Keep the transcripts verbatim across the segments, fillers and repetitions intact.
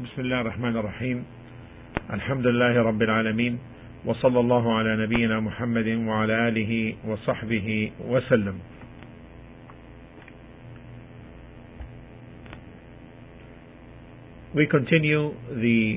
بسم الله الرحمن الرحيم. الحمد لله رب العالمين، وصلى الله على نبينا محمد وعلى آله وصحبه وسلم. We continue the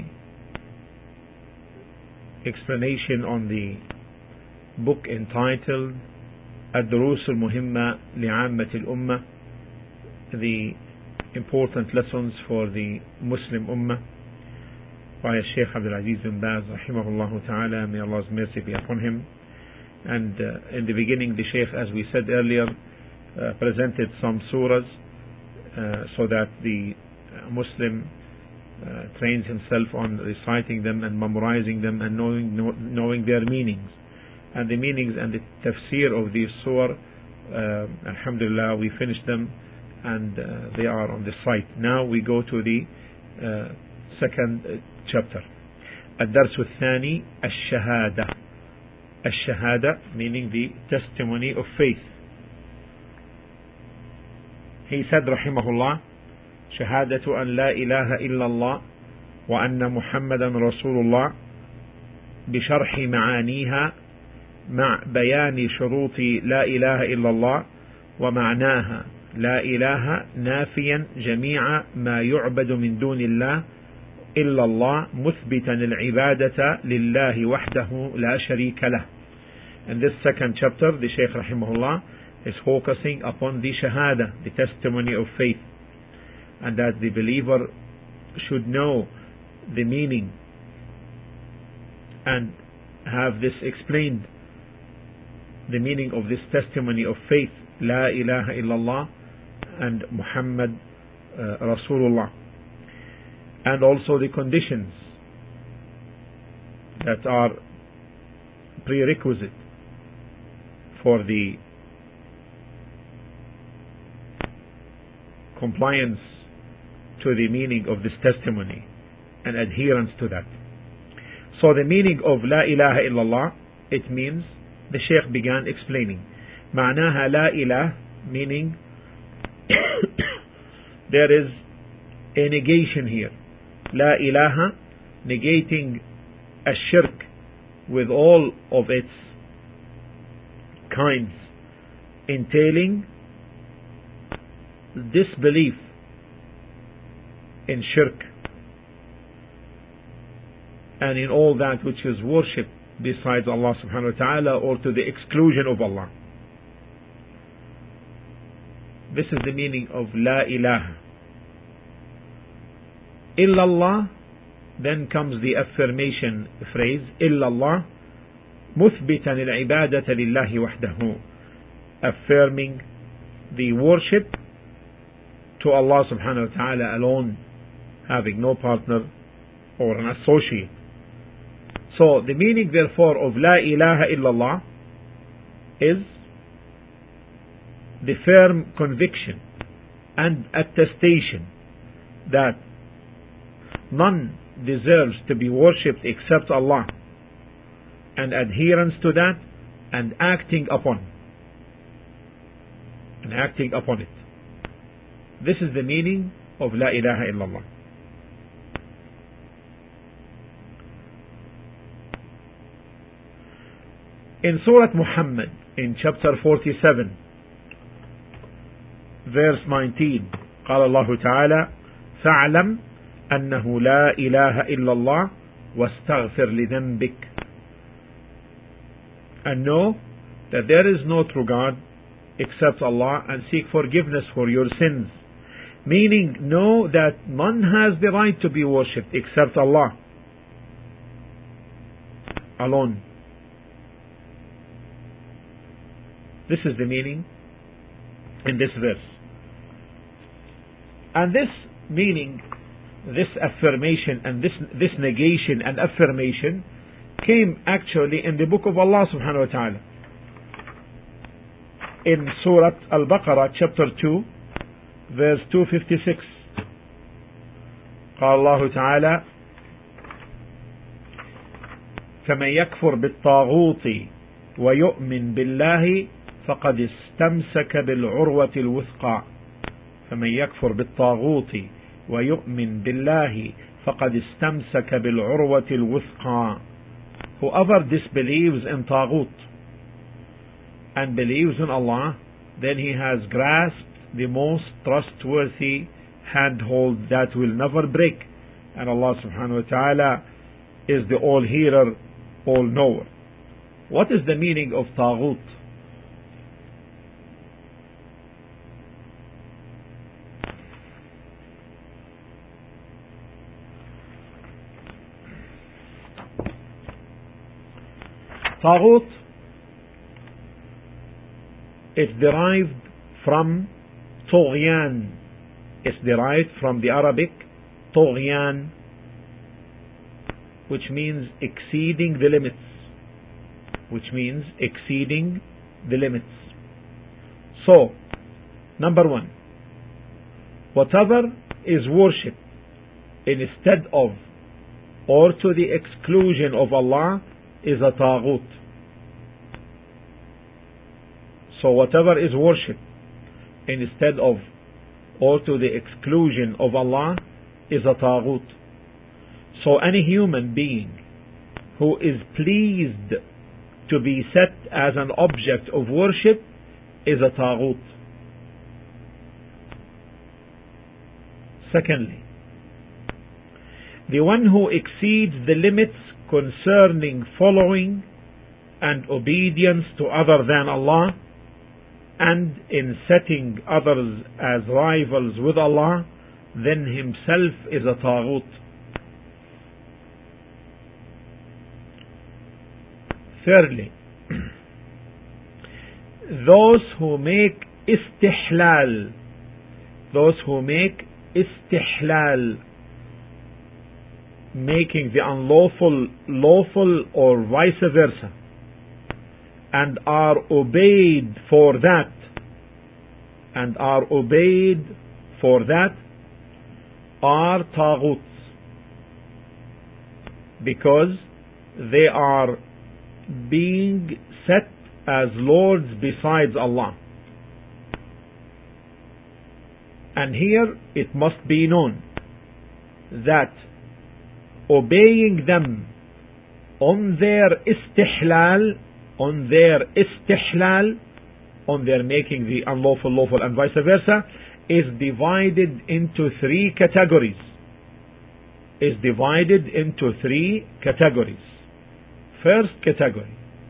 explanation on the book entitled الدروس المهمة لعامة الأمة, the important lessons for the Muslim Ummah, by Sheikh Abdul Aziz bin Baz rahimahullah ta'ala, may Allah's mercy be upon him. And uh, in the beginning the Sheikh, as we said earlier, uh, presented some surahs uh, so that the Muslim uh, trains himself on reciting them and memorizing them and knowing know, knowing their meanings. And the meanings and the tafsir of these surah, uh, alhamdulillah, we finished them and uh, they are on the site. Now we go to the uh, second uh, chapter. الدرس الثاني الشهادة. الشهادة meaning the testimony of faith. He said rahimahullah, شهادة أن لا إله إلا الله وأن محمدا رسول الله بشرح معانيها مع بيان شروط لا إله إلا الله ومعناها لا إله نافيا جميع ما يعبد من دون الله إلا الله مثبتا العبادة لله وحده لا شريك له. In this second chapter, the Shaykh rahimahullah is focusing upon the shahada, the testimony of faith, and that the believer should know the meaning and have this explained, the meaning of this testimony of faith, La ilaha illallah and Muhammad uh, Rasulullah, and also the conditions that are prerequisite for the compliance to the meaning of this testimony and adherence to that. So the meaning of La ilaha illallah, it means, the Shaykh began explaining, معناها لا إله, meaning there is a negation here. La ilaha, negating ash-shirk with all of its kinds, entailing disbelief in shirk and in all that which is worshipped besides Allah subhanahu wa ta'ala or to the exclusion of Allah. This is the meaning of La ilaha. Illallah, then comes the affirmation phrase, Illallah, muthbitan al-ibadata lillahi wahdahu, affirming the worship to Allah subhanahu wa ta'ala alone, having no partner or an associate. So the meaning therefore of La ilaha illallah is the firm conviction and attestation that none deserves to be worshipped except Allah, and adherence to that and acting upon and acting upon it. This is the meaning of La ilaha illallah. In Surah Muhammad, in chapter forty-seven, verse nineteen, قال الله تعالى فاعلم أنه لا إله إلا الله واستغفر لذنبك, and know that there is no true God except Allah, and seek forgiveness for your sins. Meaning, know that none has the right to be worshipped except Allah alone. This is the meaning in this verse. And this meaning, this affirmation and this this negation and affirmation came actually in the book of Allah subhanahu wa ta'ala. In Surah Al-Baqarah chapter two, verse two fifty-six, قال الله تعالى فمن يكفر بالطاغوت ويؤمن بالله فقد استمسك بالعروة الوثقى فمن يكفر بالطاغوت ويؤمن بالله فقد استمسك بالعروة الوثقى. Whoever disbelieves in Taghut and believes in Allah, then he has grasped the most trustworthy handhold that will never break. And Allah subhanahu wa ta'ala is the all-hearer, all-knower. What is the meaning of Taghut? Taghut, it's derived from Tughyan. It's derived from the Arabic Tughyan, which means exceeding the limits. Which means exceeding the limits. So, number one, whatever is worship instead of or to the exclusion of Allah is a Taghut. So whatever is worship instead of or to the exclusion of Allah is a Taghut. So any human being who is pleased to be set as an object of worship is a Taghut. Secondly, the one who exceeds the limits concerning following and obedience to other than Allah, and in setting others as rivals with Allah, then himself is a Taghut. Thirdly, those who make istihlal, those who make istihlal, making the unlawful lawful or vice versa, and are obeyed for that, and are obeyed for that, are Taghuts, because they are being set as lords besides Allah. And here it must be known that obeying them on their istihlal, on their istihlal, on their making the unlawful lawful and vice versa, is divided into three categories. Is divided into three categories. First category: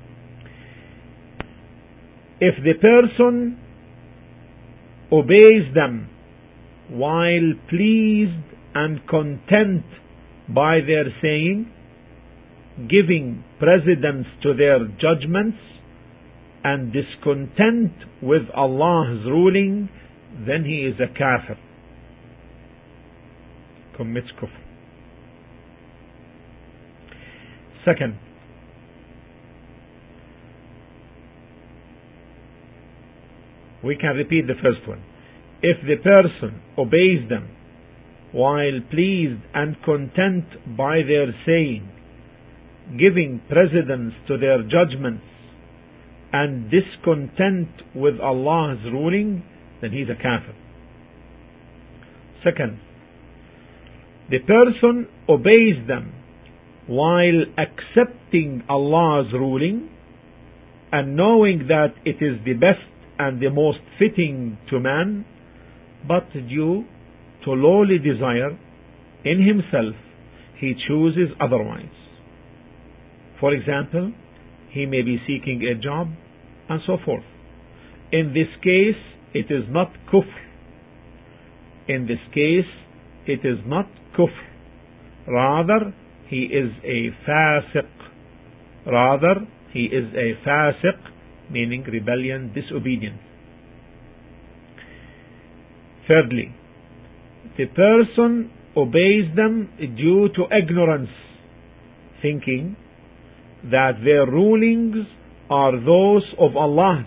if the person obeys them while pleased and content by their saying, giving precedence to their judgments, and discontent with Allah's ruling, then he is a kafir, commits kufr. Second, we can repeat the first one. If the person obeys them while pleased and content by their saying, giving precedence to their judgments, and discontent with Allah's ruling, then he is a kafir. Second, the person obeys them while accepting Allah's ruling and knowing that it is the best and the most fitting to man, but due to lowly desire in himself, he chooses otherwise. For example, he may be seeking a job and so forth. In this case, it is not kufr. In this case, it is not kufr. Rather, he is a fasiq. Rather, he is a fasiq, meaning rebellion, disobedience. Thirdly, the person obeys them due to ignorance, thinking that their rulings are those of Allah.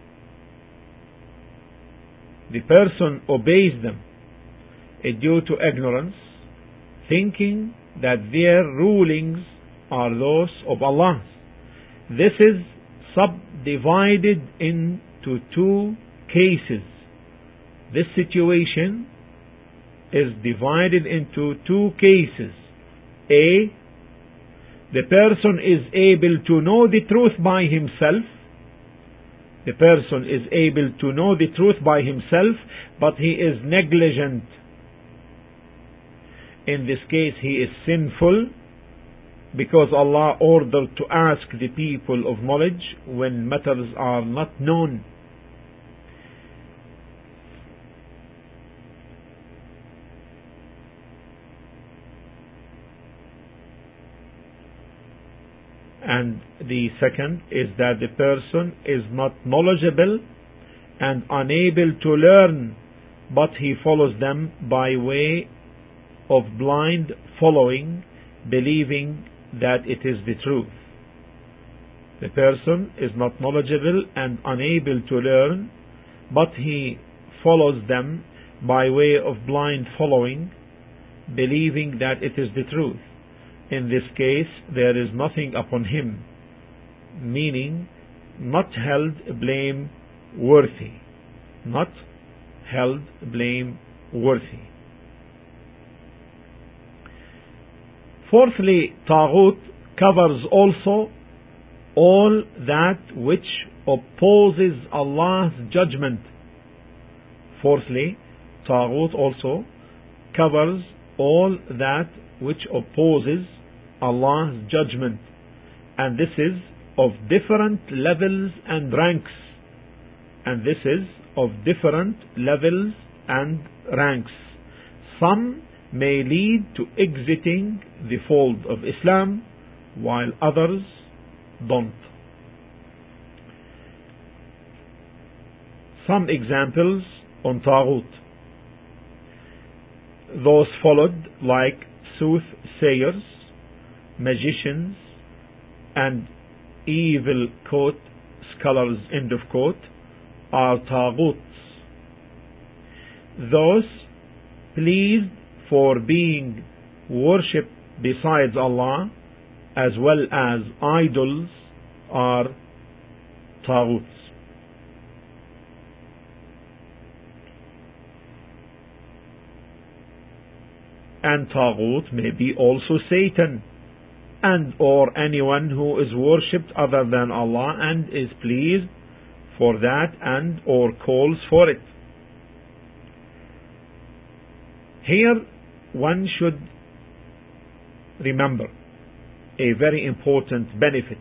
The person obeys them due to ignorance, thinking that their rulings are those of Allah. This is subdivided into two cases. This situation is divided into two cases. A, the person is able to know the truth by himself. The person is able to know the truth by himself, but he is negligent. In this case, he is sinful, because Allah ordered to ask the people of knowledge when matters are not known. And the second is that the person is not knowledgeable and unable to learn, but he follows them by way of blind following, believing that it is the truth. The person is not knowledgeable and unable to learn, but he follows them by way of blind following, believing that it is the truth. In this case, there is nothing upon him, meaning not held blameworthy. Not held blameworthy. Fourthly, Taghut covers also all that which opposes Allah's judgment. Fourthly, Taghut also covers all that which opposes Allah's judgment, and this is of different levels and ranks. And this is of different levels and ranks. Some may lead to exiting the fold of Islam, while others don't. Some examples on Taghut. Those followed like soothsayers, magicians, and evil quote scholars, end of quote, are Taghuts. Those pleased for being worshipped besides Allah, as well as idols, are Taghuts. And Taghut may be also Satan, and or anyone who is worshipped other than Allah and is pleased for that and or calls for it. Here one should remember a very important benefit.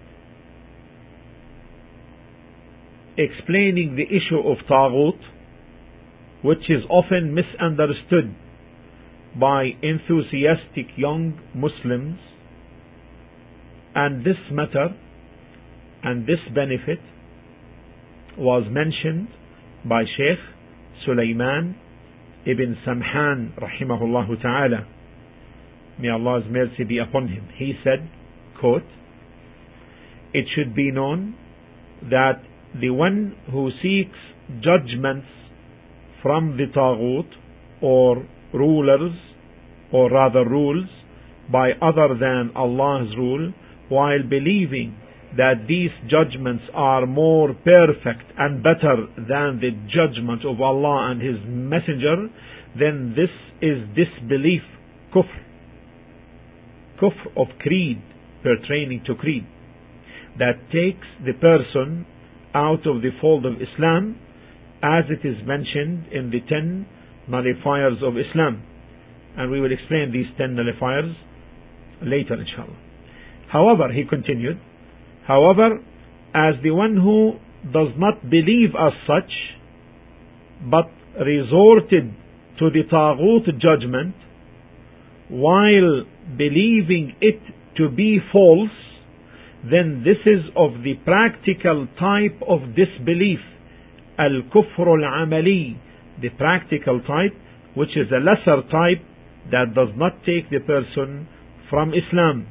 Explaining the issue of Taghut, which is often misunderstood by enthusiastic young Muslims, and this matter and this benefit was mentioned by Sheikh Sulaiman ibn Samhan rahimahullah ta'ala, may Allah's mercy be upon him. He said, quote, "It should be known that the one who seeks judgments from the Taghut or rulers, or rather rules, by other than Allah's rule, while believing that these judgments are more perfect and better than the judgment of Allah and His Messenger, then this is disbelief, kufr, kufr of creed, pertaining to creed, that takes the person out of the fold of Islam, as it is mentioned in the ten nullifiers of Islam. And we will explain these ten nullifiers later, inshallah. However, he continued, however, as the one who does not believe as such, but resorted to the Taghut judgment, while believing it to be false, then this is of the practical type of disbelief, al-kufr al-amali, the practical type, which is a lesser type that does not take the person from Islam.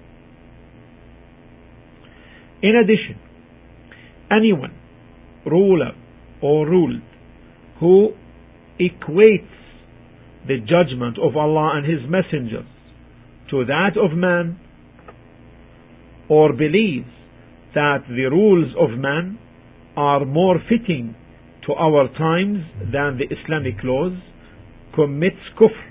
In addition, anyone, ruler or ruled, who equates the judgment of Allah and His messengers to that of man, or believes that the rules of man are more fitting to our times than the Islamic laws, commits kufr.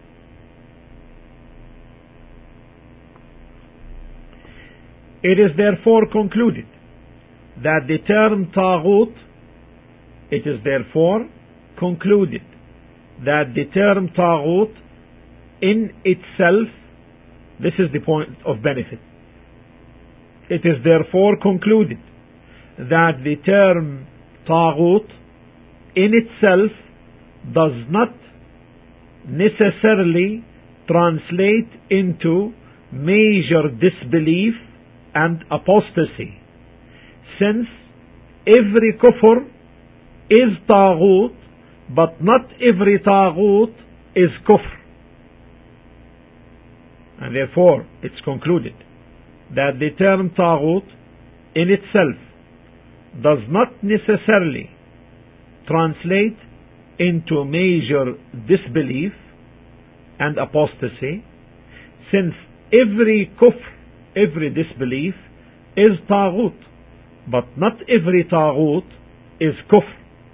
It is therefore concluded that the term Taghut, it is therefore concluded that the term Taghut in itself, this is the point of benefit. It is therefore concluded that the term Taghut in itself does not necessarily translate into major disbelief and apostasy, since every kufr is Taghut, but not every Taghut is kufr. And therefore it's concluded that the term Taghut in itself does not necessarily translate into major disbelief and apostasy, since every kufr, every disbelief is Taghut, but not every Taghut is kufr.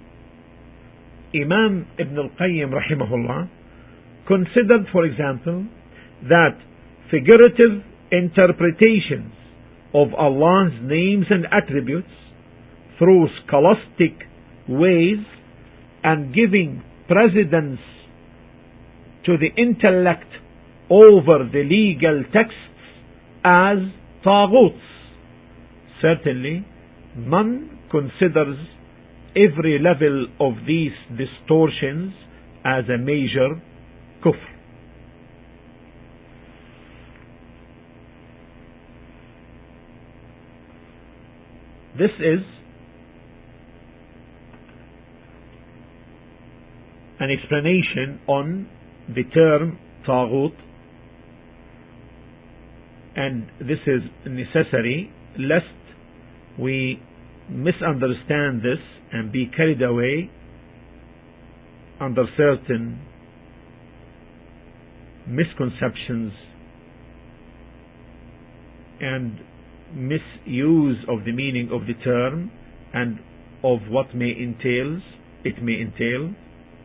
Imam Ibn al-Qayyim rahimahullah considered, for example, that figurative interpretations of Allah's names and attributes through scholastic ways and giving precedence to the intellect over the legal texts as Taghuts. Certainly, none considers every level of these distortions as a major kufr. This is an explanation on the term Taghut, and this is necessary lest we misunderstand this and be carried away under certain misconceptions and misuse of the meaning of the term and of what may entails it may entail.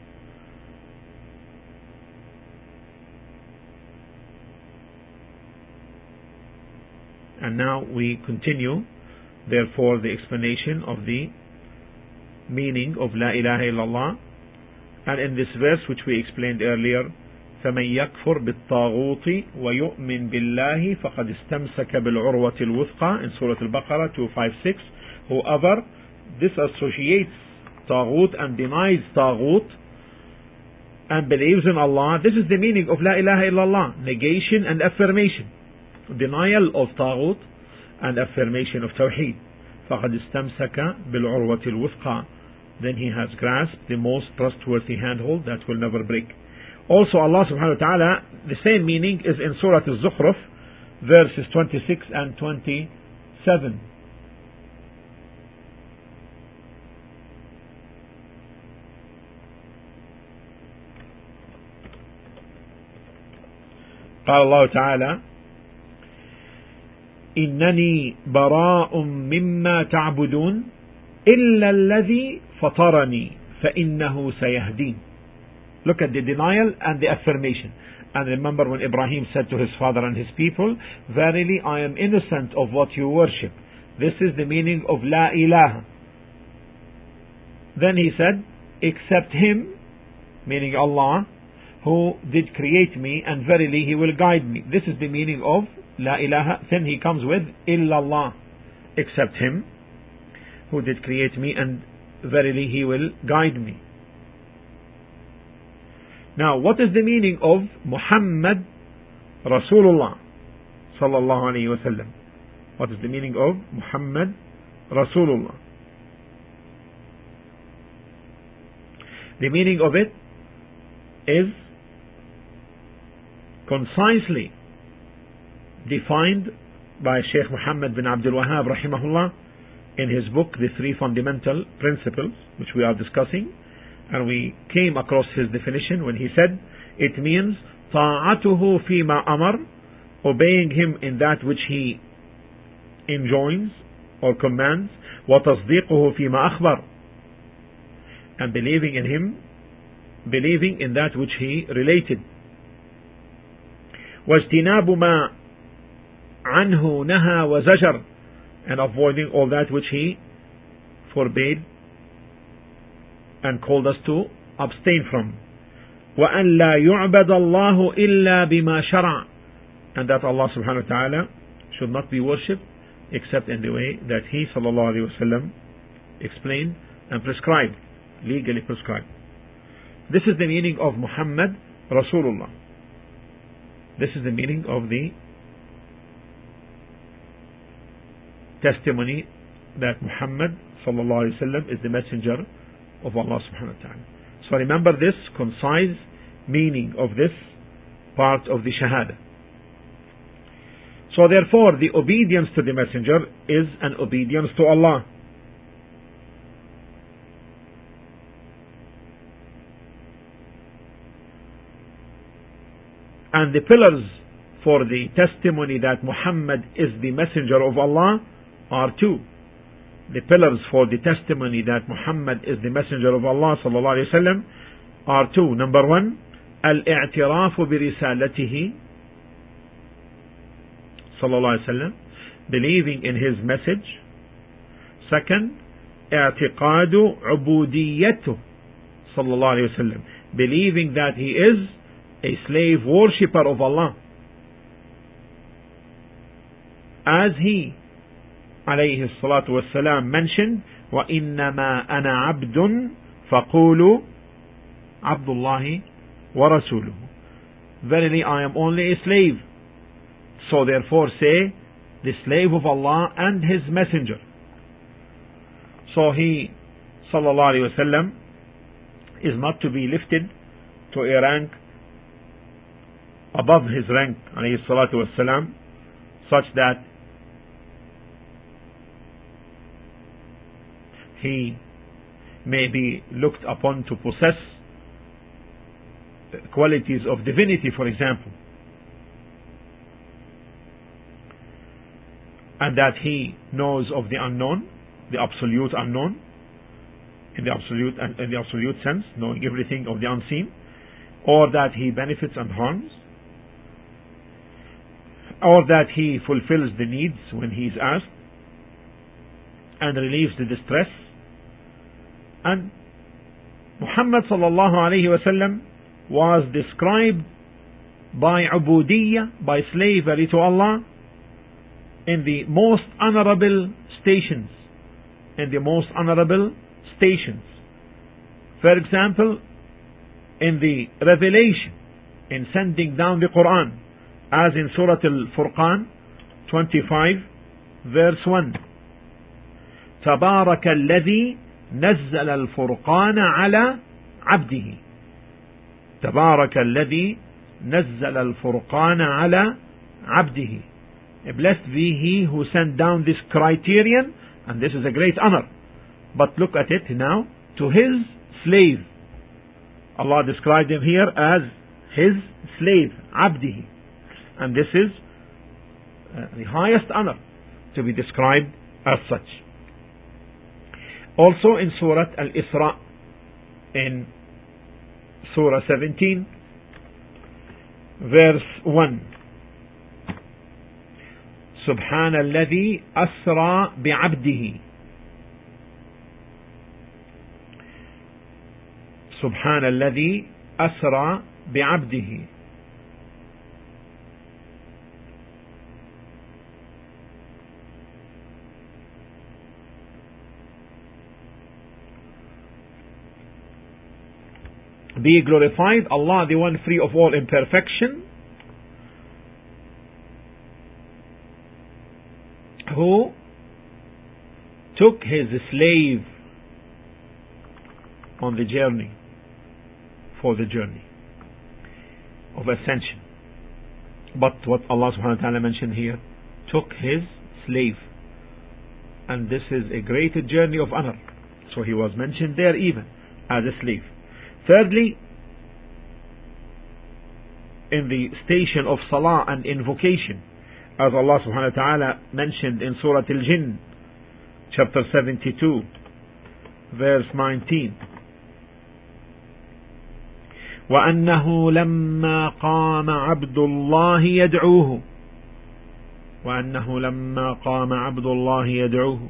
And now we continue therefore the explanation of the meaning of La ilaha illallah. And in this verse which we explained earlier, فَمَنْ يَكْفُرْ بِالطَّاغُوتِ وَيُؤْمِنْ بِاللَّهِ فَقَدْ اسْتَمْسَكَ بِالْعُرْوَةِ الْوُثْقَى in Surah Al-Baqarah two fifty-six. Whoever disassociates Taghut and denies Taghut and believes in Allah, this is the meaning of La ilaha illallah, negation and affirmation, denial of Taghut and affirmation of Tawheed. فَقَدْ اسْتَمْسَكَ بِالْعُرْوَةِ الْوُثْقَى, then he has grasped the most trustworthy handhold that will never break. Also Allah subhanahu wa ta'ala, the same meaning is in Surah Al-Zukhruf verses twenty-six and twenty-seven. قال الله تعالى إنني براء مما تعبدون إلا الذي فطرني فإنه سيهدين. Look at the denial and the affirmation. And remember when Ibrahim said to his father and his people, verily I am innocent of what you worship. This is the meaning of La ilaha. Then he said, except him, meaning Allah, who did create me, and verily he will guide me. This is the meaning of La ilaha. Then he comes with illallah, except him who did create me, and verily he will guide me. Now, what is the meaning of Muhammad Rasulullah sallallahu alayhi wa sallam? What is the meaning of Muhammad Rasulullah? The meaning of it is concisely defined by Shaykh Muhammad bin Abdul Wahhab rahimahullah in his book The Three Fundamental Principles, which we are discussing. And we came across his definition when he said it means ta'atuhu fima amar, obeying him in that which he enjoins or commands, wa tasdiquhu fima akhbar, and believing in him believing in that which he related. واجتناب ما عنه نهى وزجر, and avoiding all that which he forbade and called us to abstain from. وأن لا يعبد الله إلا بما شرع, and that Allah subhanahu wa ta'ala should not be worshipped except in the way that he sallallahu alayhi wa sallam explained and prescribed, legally prescribed. This is the meaning of Muhammad Rasulullah. This is the meaning of the testimony that Muhammad sallallahu alayhi wa sallam is the messenger of Allah subhanahu wa ta'ala. So remember this concise meaning of this part of the Shahada. So therefore the obedience to the messenger is an obedience to Allah. And the pillars for the testimony that Muhammad is the messenger of Allah are two. The pillars for the testimony that Muhammad is the messenger of Allah sallallahu alaihi wasallam are two. Number one, al-i'tirafu bi risalatihi sallallahu alaihi wasallam, believing in his message. Second, i'tiqadu ubudiyyatuh sallallahu alaihi wasallam, believing that he is a slave worshipper of Allah, as he alayhi salatu wassalam mentioned, وَإِنَّمَا أَنَا عَبْدٌ فَقُولُوا عَبْدُ اللَّهِ وَرَسُولُهُ, verily I am only a slave, so therefore say the slave of Allah and his messenger. So he sallallahu alayhi wa sallam is not to be lifted to a rank above his rank alayhi salatu wassalam, such that he may be looked upon to possess qualities of divinity, for example, and that he knows of the unknown, the absolute unknown, in the absolute in the absolute sense, knowing everything of the unseen, or that he benefits and harms, or that he fulfills the needs when he is asked and relieves the distress. And Muhammad sallallahu alayhi wa sallam was described by ubudiyya, by slavery to Allah, in the most honorable stations, in the most honorable stations. For example, in the revelation, in sending down the Quran, as in Surah Al-Furqan twenty-five verse one, تبارك الذي نزل الفرقان على عبده, تبارك الذي نزل الفرقان على عبده, blessed be he who sent down this criterion, and this is a great honor. But look at it now, to his slave. Allah described him here as his slave, abdihi, and this is uh, the highest honor to be described as such. Also in Surah Al-Isra, in Surah seventeen verse one, سبحان الذي أسرى بعبده, سبحان الذي أسرى بعبده, be glorified Allah, the one free of all imperfection, who took his slave on the journey, for the journey of ascension. But what Allah subhanahu wa ta'ala mentioned here, took his slave, and this is a great journey of honor, so he was mentioned there even as a slave. Thirdly, in the station of salah and invocation, as Allah subhanahu wa ta'ala mentioned in Surah Al-Jinn chapter seventy-two verse nineteen, وأنه لما قام عبد الله يدعوه وأنه لما قام عبد الله يدعوه.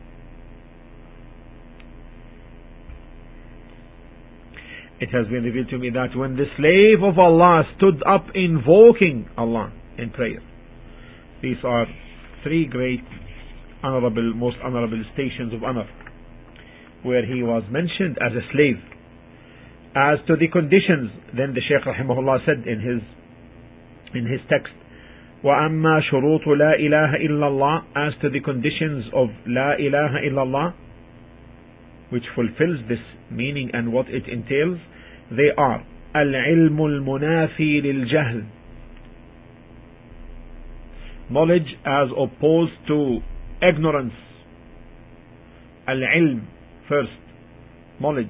It has been revealed to me that when the slave of Allah stood up invoking Allah in prayer. These are three great honorable, most honorable stations of honor, where he was mentioned as a slave. As to the conditions, then the Shaykh rahimahullah said in his in his text, وَأَمَّا شُرُوطُ لَا إِلَهَ إِلَّا اللَّهِ, as to the conditions of La ilaha illallah, which fulfills this meaning and what it entails, they are العلم المنافي للجهل, knowledge as opposed to ignorance. Al-ilm, first, knowledge,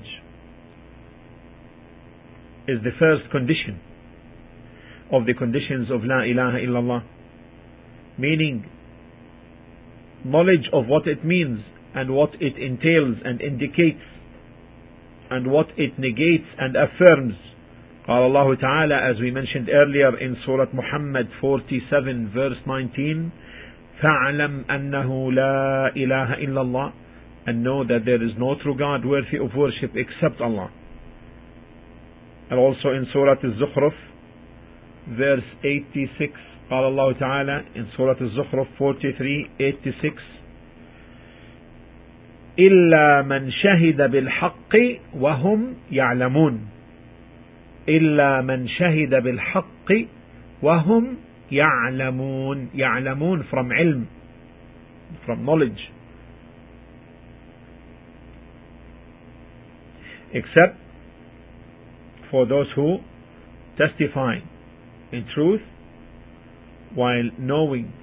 is the first condition of the conditions of La ilaha illallah, meaning knowledge of what it means and what it entails and indicates and what it negates and affirms. قال الله تعالى, as we mentioned earlier in Surah Muhammad forty-seven verse nineteen, فَاعْلَمْ أَنَّهُ لَا إِلَهَ إِلَّا اللَّهِ, and know that there is no true God worthy of worship except Allah. And also in Surah Al-Zukhruf verse eighty-six, قال الله تعالى in Surah Al-Zukhruf forty-three eighty-six, إِلَّا مَنْ شَهِدَ بِالْحَقِّ وَهُمْ يَعْلَمُونَ, إِلَّا مَنْ شَهِدَ بِالْحَقِّ وَهُمْ يَعْلَمُونَ, يعلمون from ilm, from knowledge, except for those who testify in truth while knowing.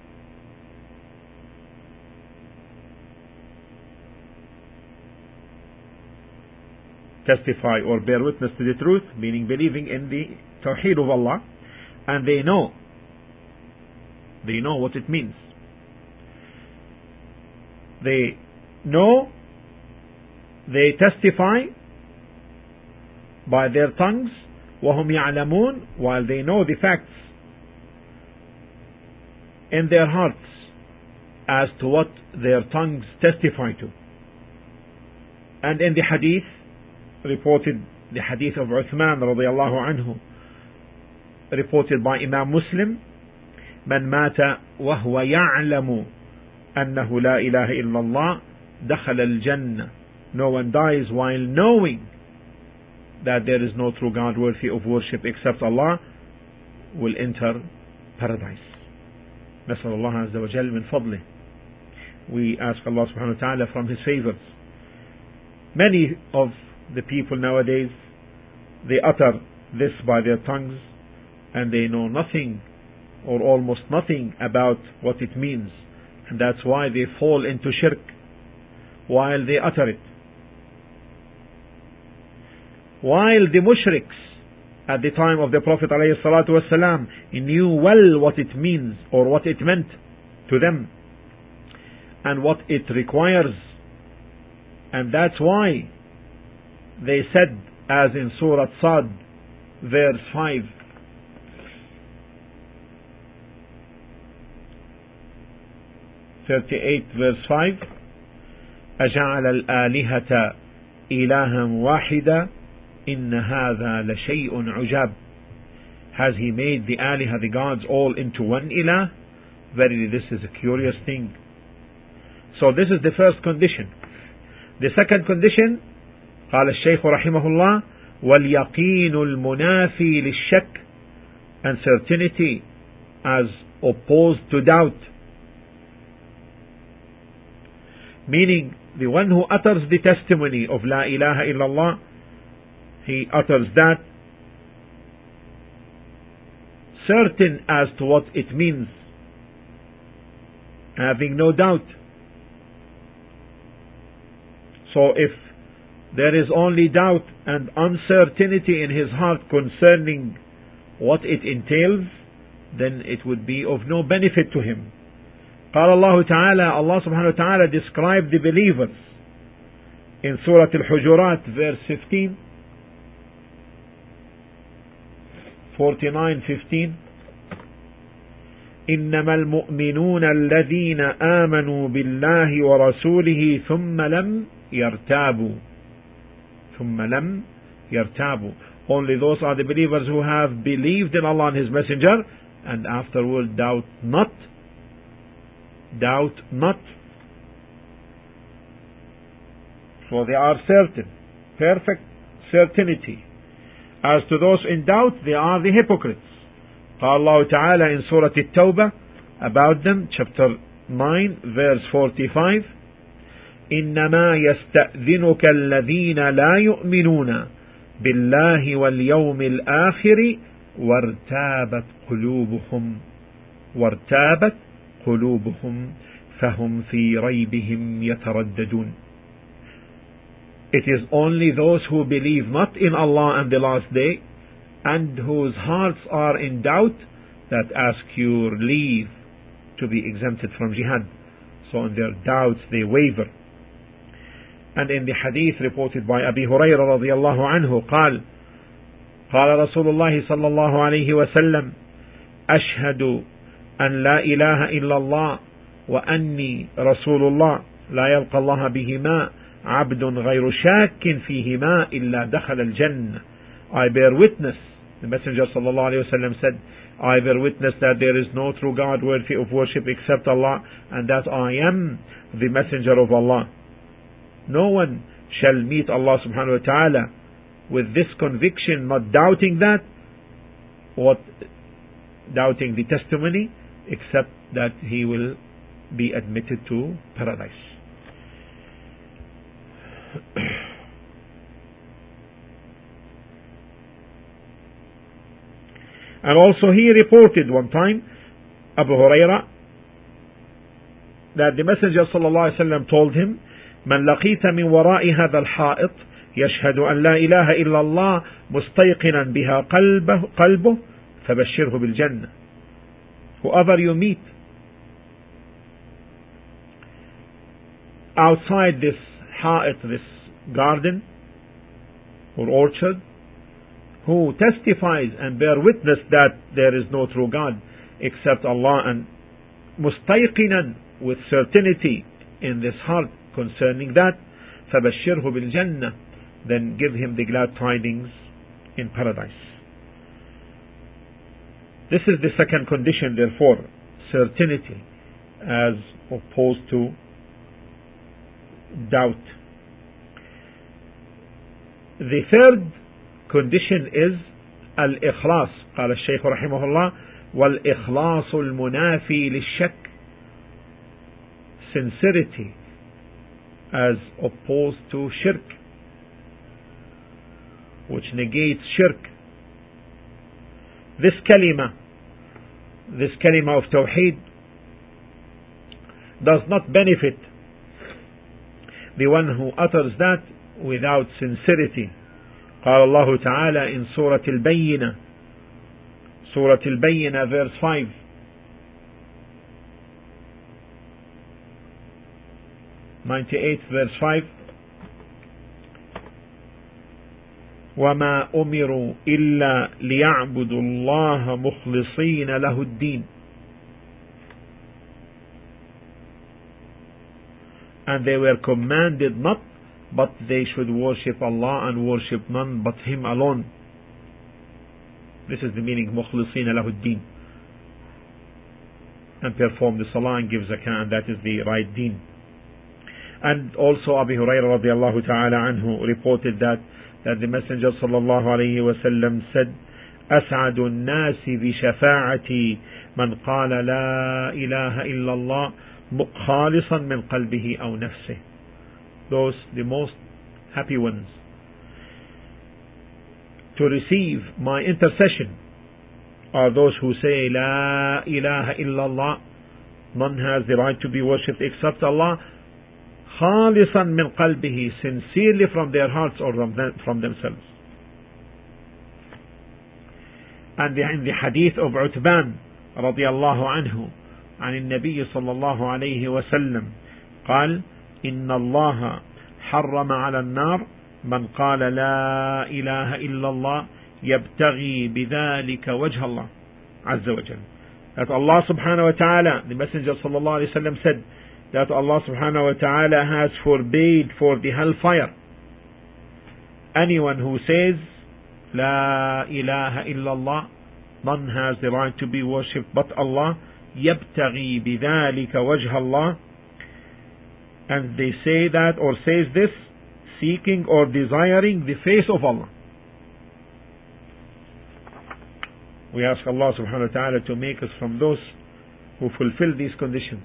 Testify or bear witness to the truth, meaning believing in the Tawheed of Allah, and they know, they know what it means. They know, they testify by their tongues, وَهُمْ يَعْلَمُونَ, while they know the facts in their hearts as to what their tongues testify to. And in the hadith, reported, the hadith of Uthman radiallahu anhu, reported by Imam Muslim, من مات وهو يعلم أنه لا إله إلا الله دخل الجنة, no one dies while knowing that there is no true God worthy of worship except Allah, will enter paradise. نسأل الله عز وجل من فضله. We ask Allah subhanahu wa ta'ala from His favors. Many of the people nowadays, they utter this by their tongues and they know nothing or almost nothing about what it means, and that's why they fall into shirk while they utter it. While the mushriks at the time of the Prophet ﷺ knew well what it means or what it meant to them and what it requires, and that's why they said, as in Surah Sad verse five, thirty-eight verse five, أجعل الآلهة إلها واحدا إن هذا لشيء عجاب, has he made the aliha, the gods, all into one ilah? Verily this is a curious thing. So this is the first condition. The second condition, قال الشيخ رحمه الله, واليقين المنافي للشك, and certainty as opposed to doubt, meaning the one who utters the testimony of La ilaha illallah, he utters that certain as to what it means, having no doubt. So if there is only doubt and uncertainty in his heart concerning what it entails, then it would be of no benefit to him. قال الله تعالى, Allah subhanahu wa ta'ala described the believers in Surah Al-Hujurat verse fifteen, forty-nine fifteen. إنما المؤمنون الذين آمنوا بالله ورسوله ثم لم يرتابوا ثم لم يرتابوا. Only those are the believers who have believed in Allah and His Messenger and afterward doubt not. Doubt not. So they are certain. Perfect certainty. As to those in doubt, they are the hypocrites. قال الله تعالى in Surah At-Tawbah about them, chapter nine, verse forty-five. إنما يستأذنك الذين لا يؤمنون بالله واليوم الآخر وارتابت قلوبهم وارتابت قلوبهم فهم في ريبهم يترددون. It is only those who believe not in Allah and the last day and whose hearts are in doubt that ask your leave to be exempted from jihad. So in their doubts they waver. And in the hadith reported by Abi Hurairah رضي الله عنه قال قال رسول الله صلى الله عليه وسلم أشهد أن لا إله إلا الله وأني رسول الله لا يلقى الله بهما عبد غير شاك فيهما إلا دخل الجنة. I bear witness, the Messenger صلى الله عليه وسلم said, I bear witness that there is no true God worthy of worship except Allah, and that I am the Messenger of Allah. No one shall meet Allah subhanahu wa ta'ala with this conviction, not doubting that, or doubting the testimony, except that he will be admitted to paradise. And also he reported one time, Abu Hurairah, that the Messenger sallallahu alaihi wasallam told him, من لقيت من وراء هذا الحائط يشهد أن لا إله إلا الله مستيقنا بها قلبه, قلبه فبشره بالجنة. Whoever you meet outside this ha'it, this garden or orchard, who testifies and bear witness that there is no true God except Allah, and mustayqinan, with certainty in this heart concerning that, فَبَشِّرْهُ بِالْجَنَّةِ, then give him the glad tidings in paradise. This is the second condition, therefore, certainty as opposed to doubt. The third condition is al-ikhlas. قال الشيخ رحمه الله وَالْإِخْلَاصُ الْمُنَافِي لِلشَّكِّ, sincerity as opposed to shirk, which negates shirk. This kalima, this kalima of tawheed, does not benefit the one who utters that without sincerity. قال الله تعالى in Surah Al-Bayyinah, Surah Al-Bayyinah verse five, ninety-eight verse five, وَمَا أُمِرُوا إِلَّا لِيَعْبُدُوا اللَّهَ مُخْلِصِينَ لَهُ الدِّينَ. And they were commanded not, but they should worship Allah and worship none but Him alone. This is the meaning, مُخْلِصِينَ لَهُ الدِّينَ. And perform the salah and give zakah, and that is the right deen. And also Abu Hurairah radiallahu ta'ala anhu reported that that the Messenger sallallahu alayhi wa sallam said, أسعد الناس بشفاعتي من قال لا إله إلا الله خالصا من قلبه أو نفسه. Those, the most happy ones to receive my intercession, are those who say La ilaha illallah, none has the right to be worshipped except Allah, خالصا من قلبه, sincerely from their hearts or from, them, from themselves. And in the hadith of Utban رضي الله عنه عن النبي صلى الله عليه وسلم قال إن الله حرم على النار من قال لا إله إلا الله يبتغي بذلك وجه الله عز وجل. That Allah subhanahu wa ta'ala, the Messenger sallallahu alayhi wa sallam said that Allah subhanahu wa ta'ala has forbade for the hellfire anyone who says La ilaha illallah, none has the right to be worshipped but Allah, يبتغي بذلك وجه الله, and they say that or says this seeking or desiring the face of Allah. We ask Allah subhanahu wa ta'ala to make us from those who fulfill these conditions.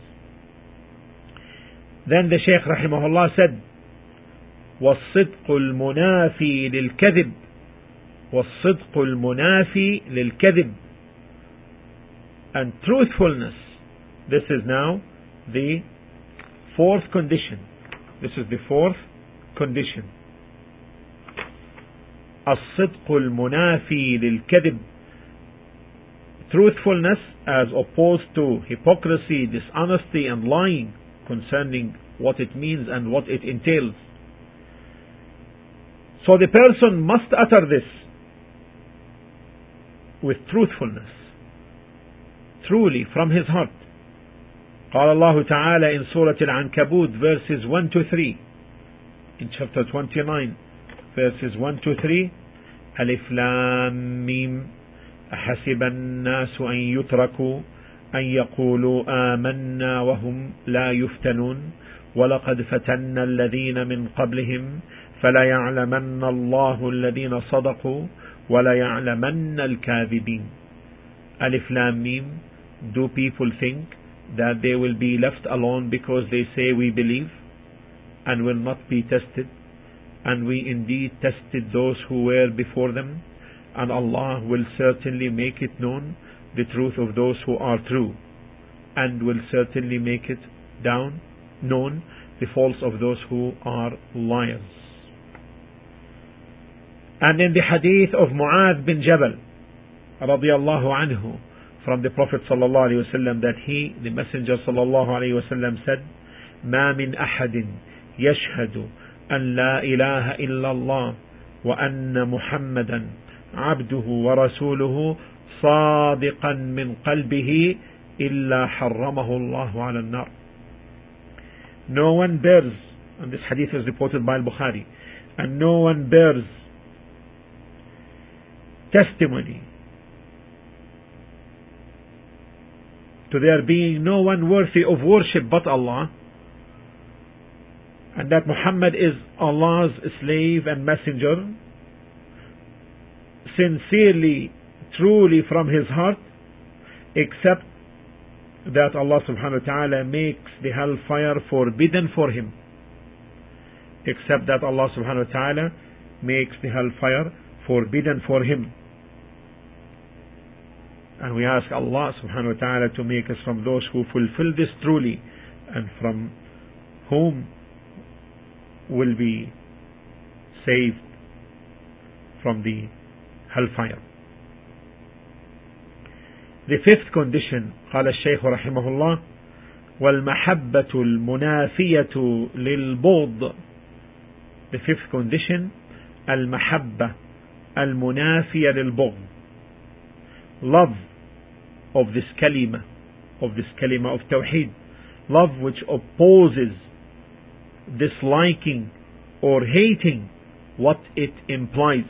Then the Shaykh rahimahullah said, وَالصِّدْقُ الْمُنَافِي لِلْكَذِبِ وَالصِّدْقُ الْمُنَافِي لِلْكَذِبِ, and truthfulness. This is now the fourth condition. This is the fourth condition. الصِّدْقُ الْمُنَافِي لِلْكَذِبِ, truthfulness as opposed to hypocrisy, dishonesty and lying concerning what it means and what it entails. So the person must utter this with truthfulness, truly from his heart. قال الله تعالى in Surah Al-Ankabut verses one to three, in chapter twenty-nine verses one to three, ألف لام ميم أحسب الناس أن يتركوا أن يقولوا آمنا وهم لا يفتنون ولقد فتنا الذين من قبلهم فلا يعلمن الله الذين صدقوا ولا يعلمن الكاذبين. ألف لام ميم. Do people think that they will be left alone because they say we believe and will not be tested? And we indeed tested those who were before them, and Allah will certainly make it known the truth of those who are true, and will certainly make it down known the faults of those who are liars. And in the hadith of Mu'adh bin Jabal radiyallahu anhu from the Prophet sallallahu alaihi wasallam, that he, the Messenger sallallahu alaihi wasallam, said, ما من أحد يشهد أن لا إله إلا الله وأن محمدا عبده ورسوله صادقا من قلبه إلا حرمه الله على النار. No one bears, and this hadith is reported by Al-Bukhari, and no one bears testimony to there being no one worthy of worship but Allah, and that Muhammad is Allah's slave and messenger, sincerely, truly from his heart, except that Allah subhanahu wa ta'ala makes the hellfire forbidden for him. Except that Allah subhanahu wa ta'ala makes the hellfire forbidden for him. And we ask Allah subhanahu wa ta'ala to make us from those who fulfill this truly, and from whom will be saved from the hellfire. The fifth condition, قال الشيخ رحمه الله, والمحبة المنافية للبغض. The fifth condition, المحبة المنافية للبغض, love of this kalima, of this kalima of tawheed, love which opposes, disliking or hating what it implies.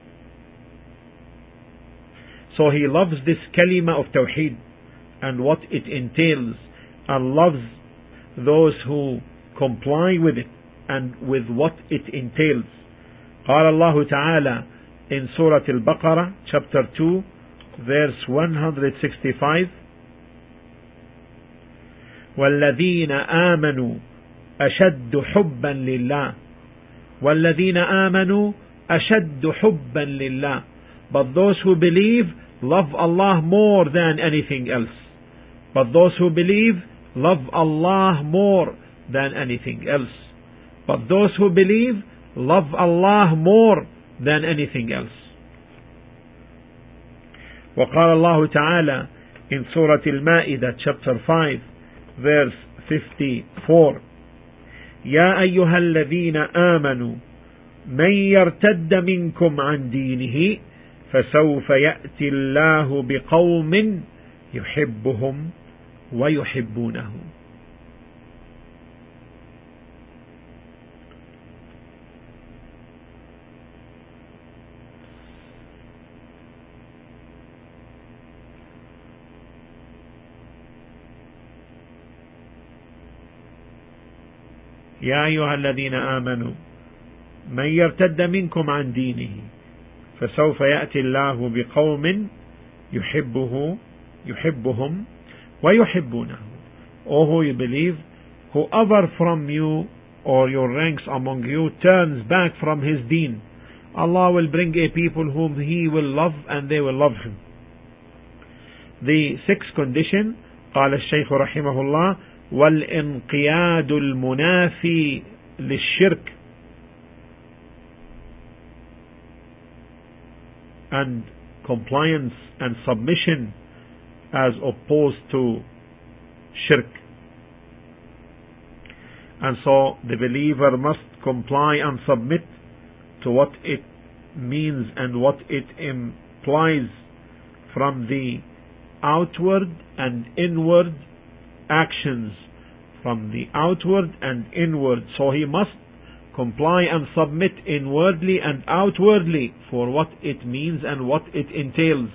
So he loves this kalima of tawheed and what it entails, and loves those who comply with it and with what it entails. قال الله تعالى in Surah Al-Baqarah chapter two verse one hundred sixty-five, والذين آمنوا أشد حبا لله والذين آمنوا أشد حبا لله, but those who believe love Allah more than anything else. But those who believe love Allah more than anything else. But those who believe love Allah more than anything else. وقال الله تعالى in Surah Al-Ma'idah chapter five verse fifty-four, يا أيها الذين آمنوا من يرتد منكم عن دينه فسوف يأتي الله بقوم يحبهم ويحبونه. يا أيها الذين آمنوا من يرتد منكم عن دينه فسوف يأتي الله بقوم يحبه يحبهم ويحبونه. O who you believe, whoever from you or your ranks among you turns back from his deen, Allah will bring a people whom He will love and they will love Him. The sixth condition, قال الشيخ رحمه الله: والانقياد المنافي للشرك, and compliance and submission as opposed to shirk. And so the believer must comply and submit to what it means and what it implies from the outward and inward actions, from the outward and inward. So he must comply and submit inwardly and outwardly for what it means and what it entails.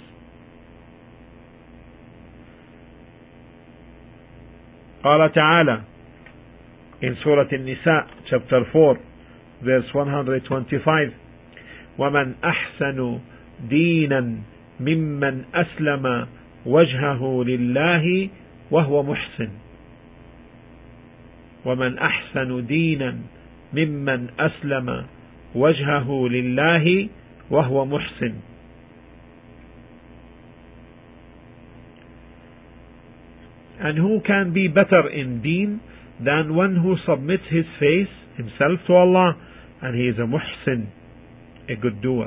قال تعالى in Surah An-Nisa, chapter four, verse one hundred twenty-five: وَمَنْ أَحْسَنُ دِينًا مِمَّنْ أَسْلَمَ وَجْهَهُ لِلَّهِ وَهُوَ مُحْسِنٌ. وَمَنْ أَحْسَنُ دِينًا مِمَّنْ أَسْلَمَ وَجْهَهُ لِلَّهِ وَهُوَ مُحْسِنٌ. And who can be better in deen than one who submits his face himself to Allah, and he is a muhsin, a good doer.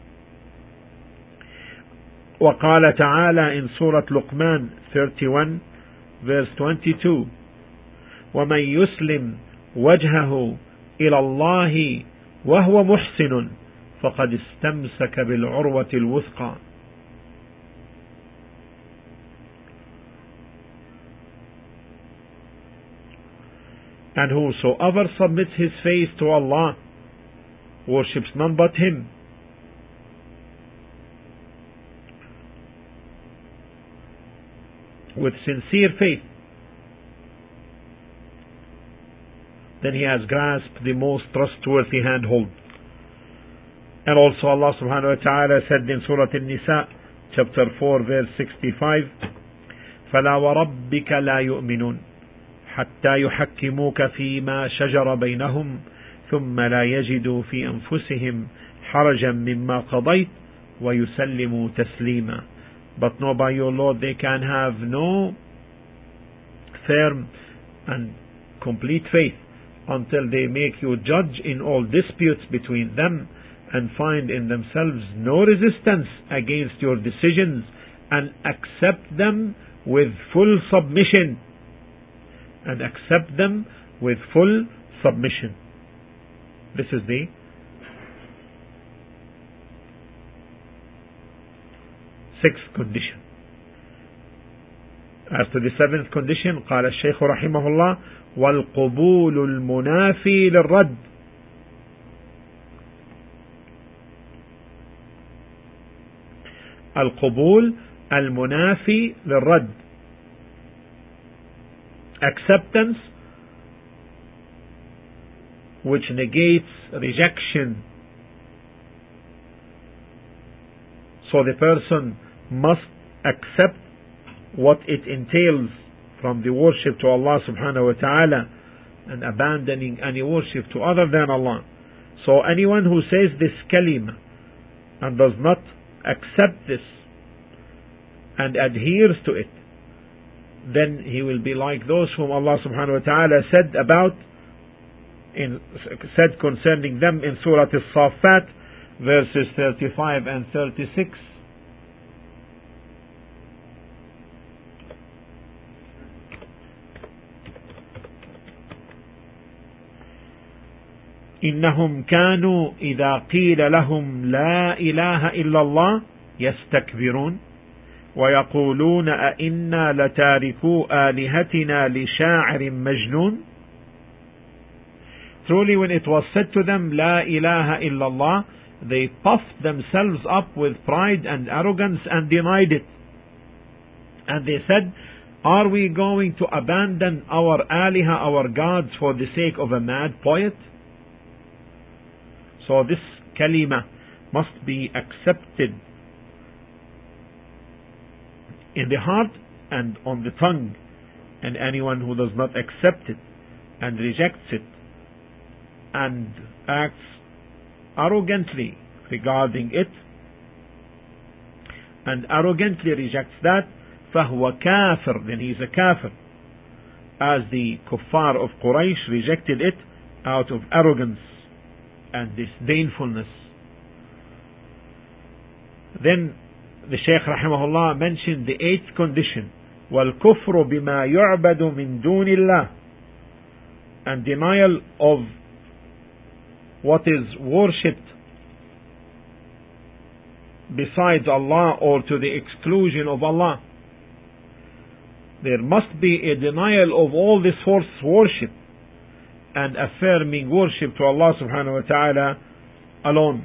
وقال تعالى in Surah Luqman thirty-one, verse twenty-two: وَمَنْ يُسْلِمْ وَجْهَهُ إِلَى اللَّهِ وَهُوَ مُحْسِنٌ فَقَدْ اسْتَمْسَكَ بِالْعُرْوَةِ الْوُثْقَى. And whosoever submits his face to Allah, worships none but Him, with sincere faith, then he has grasped the most trustworthy handhold. And also Allah subhanahu wa ta'ala said in Surah An-Nisa, chapter four, verse sixty-five: فَلَا وَرَبِّكَ لَا يُؤْمِنُونَ حَتَّى يُحَكِّمُوكَ فِي مَا شَجَرَ بَيْنَهُمْ ثُمَّ لَا يَجِدُوا فِي أَنفُسِهِمْ حَرَجًا مِمَّا قَضَيْتَ وَيُسَلِّمُوا تَسْلِيمًا. But no, by your Lord they can have no firm and complete faith until they make you judge in all disputes between them and find in themselves no resistance against your decisions and accept them with full submission. And accept them with full submission. This is the sixth condition. As to the seventh condition, قال الشيخ رحمه الله: والقبول المنافي للرد. القبول المنافي للرد, acceptance which negates rejection. So the person must accept what it entails from the worship to Allah subhanahu wa ta'ala and abandoning any worship to other than Allah. So anyone who says this kalima and does not accept this and adheres to it, then he will be like those whom Allah subhanahu wa ta'ala said about in said concerning them in Surah As-Saffat, verses thirty-five and thirty-six. إنهم كانوا إذا قيل لهم لا إله إلا الله يستكبرون ويقولون أئنا لتاركو آلهتنا لشاعر مجنون. Truly, when it was said to them, La ilaha illallah, they puffed themselves up with pride and arrogance and denied it. And they said, are we going to abandon our aliha, our gods, for the sake of a mad poet? So this kalima must be accepted in the heart and on the tongue, and anyone who does not accept it and rejects it and acts arrogantly regarding it and arrogantly rejects that, فَهُوَ كَافِرٌ, then he is a kafir, as the kuffar of Quraysh rejected it out of arrogance and disdainfulness. Then the Shaykh rahimahullah mentioned the eighth condition, وَالْكُفْرُ بِمَا يُعْبَدُ مِن دُونِ اللَّهِ, and denial of what is worshipped besides Allah or to the exclusion of Allah. There must be a denial of all this false worship and affirming worship to Allah subhanahu wa ta'ala alone.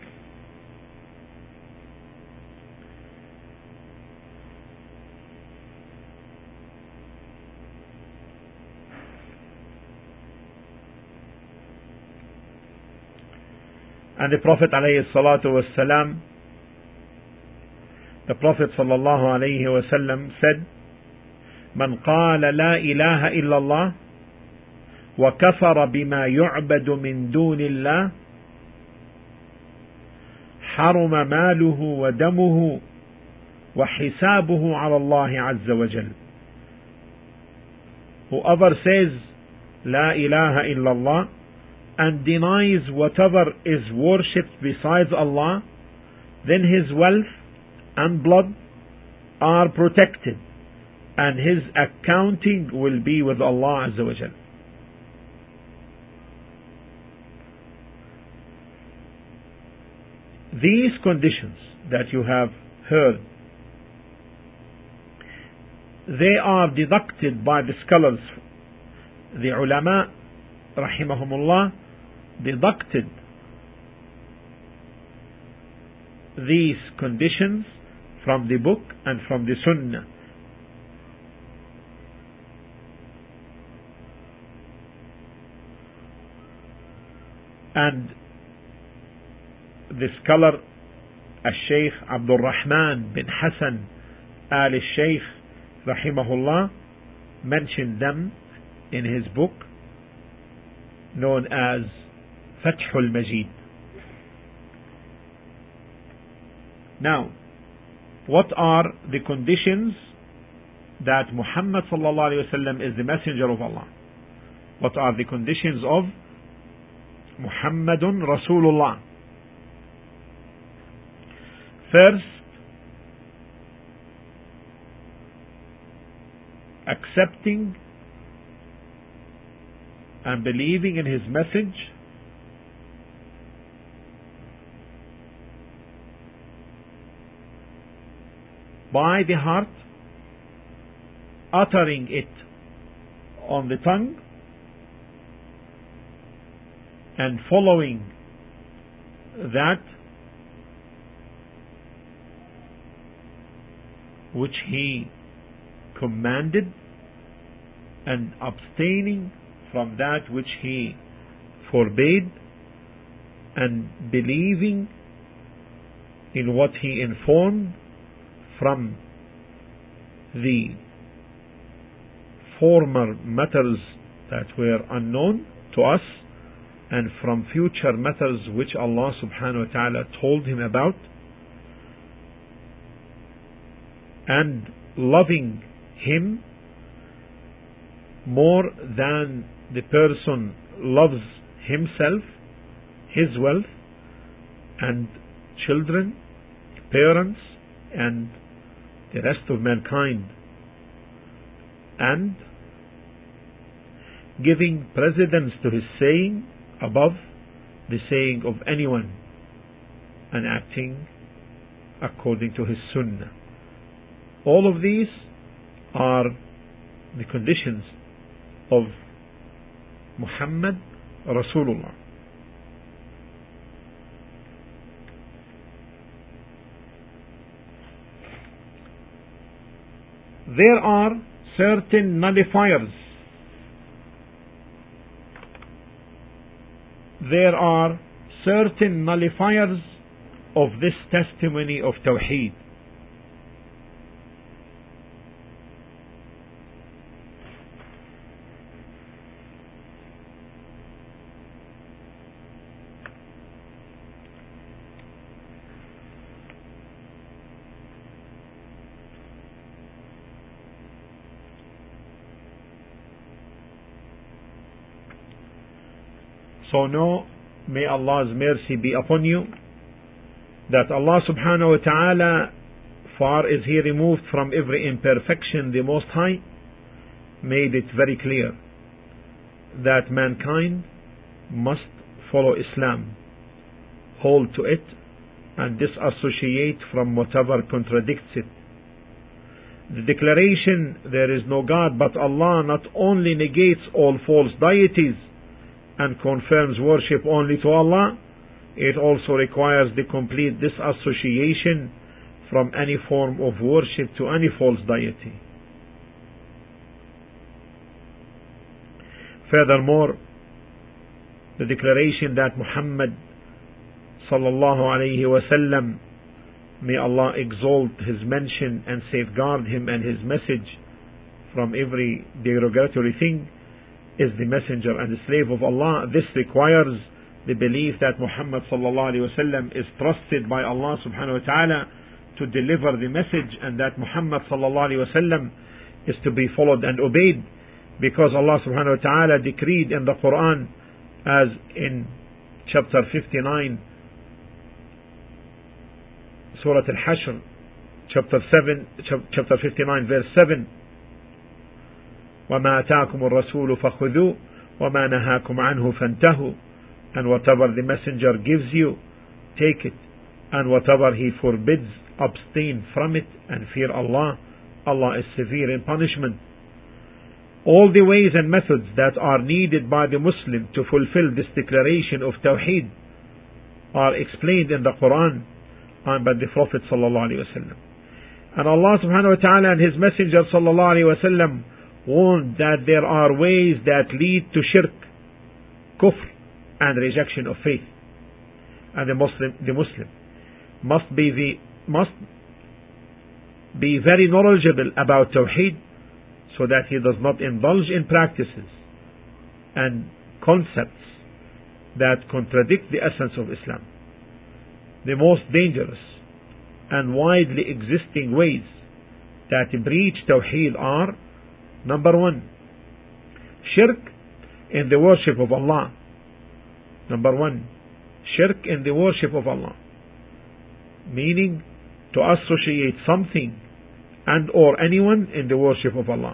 And the Prophet alayhi salatu wasalam, the Prophet sallallahu alayhi wasallam said, من قال لا إله إلا الله وكفر بما يعبد من دون الله حرم ماله ودمه وحسابه على الله عز وجل. Whoever says لا إله إلا الله and denies whatever is worshipped besides Allah, then his wealth and blood are protected, and his accounting will be with Allah Azza wa Jal. These conditions that you have heard, they are deducted by the scholars. The ulama rahimahumullah deducted these conditions from the book and from the sunnah. And the scholar Al-Shaykh Abdul Rahman bin Hassan Al-Shaykh rahimahullah mentioned them in his book known as Fathul Majid. Now, what are the conditions that Muhammad sallallahu alaihi wasallam is the messenger of Allah? What are the conditions of Muhammadun Rasulullah? First, accepting and believing in his message, by the heart, uttering it on the tongue, and following that which he commanded, and abstaining from that which he forbade, and believing in what he informed from the former matters that were unknown to us, and from future matters which Allah subhanahu wa ta'ala told him about, and loving him more than the person loves himself, his wealth, and children, parents, and the rest of mankind, and giving precedence to his saying above the saying of anyone, and acting according to his sunnah. All of these are the conditions of Muhammad Rasulullah. There are certain nullifiers. There are certain nullifiers of this testimony of Tawheed. So know, may Allah's mercy be upon you, that Allah subhanahu wa ta'ala, far is He removed from every imperfection, the Most High, made it very clear that mankind must follow Islam, hold to it, and disassociate from whatever contradicts it. The declaration, there is no God but Allah, not only negates all false deities and confirms worship only to Allah, it also requires the complete disassociation from any form of worship to any false deity. Furthermore, the declaration that Muhammad sallallahu alayhi wa sallam, may Allah exalt his mention and safeguard him and his message from every derogatory thing, is the messenger and the slave of Allah. This requires the belief that Muhammad sallallahu alayhi wa sallam is trusted by Allah subhanahu wa ta'ala to deliver the message, and that Muhammad sallallahu alayhi wa sallam is to be followed and obeyed, because Allah subhanahu wa ta'ala decreed in the Quran, as in chapter fifty-nine, Surah Al-Hashr, chapter seven, chapter fifty-nine, verse seven, وَمَا أَتَاكُمُ الرَّسُولُ فَخُذُوهُ وَمَا نَهَاكُمْ عَنْهُ فَانْتَهُوا. And whatever the messenger gives you, take it, and whatever he forbids, abstain from it, and fear Allah. Allah is severe in punishment. All the ways and methods that are needed by the Muslim to fulfill this declaration of Tawheed are explained in the Quran and by the Prophet sallallahu alaihi wasallam. And Allah subhanahu wa ta'ala and His Messenger sallallahu alaihi wasallam warned that there are ways that lead to shirk, kufr, and rejection of faith. And the Muslim, the Muslim must be the must be very knowledgeable about Tawheed, so that he does not indulge in practices and concepts that contradict the essence of Islam. The most dangerous and widely existing ways that breach Tawheed are: number one, shirk in the worship of Allah. Number one, shirk in the worship of Allah, meaning to associate something and or anyone in the worship of Allah.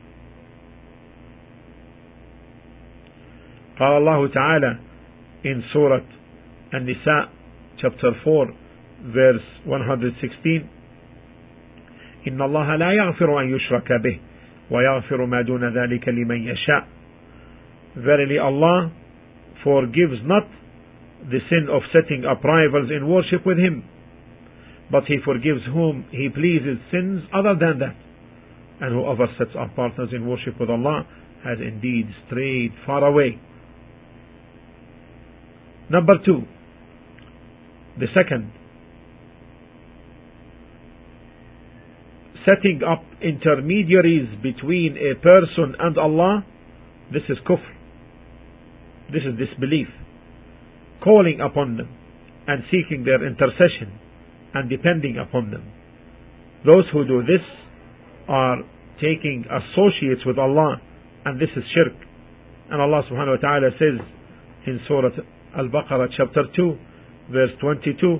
قال الله تعالى in Surah An-Nisa, chapter four, verse one hundred sixteen, إن الله لا يغفر أن يشرك به ويغفر ما دون ذلك لمن يشاء. Verily Allah forgives not the sin of setting up rivals in worship with Him, but He forgives whom He pleases sins other than that. And whoever sets up partners in worship with Allah has indeed strayed far away. Number two, the second, setting up intermediaries between a person and Allah. This is kufr. This is disbelief. Calling upon them and seeking their intercession and depending upon them. Those who do this are taking associates with Allah, and this is shirk. And Allah subhanahu wa ta'ala says in Surah Al-Baqarah chapter two, verse twenty-two,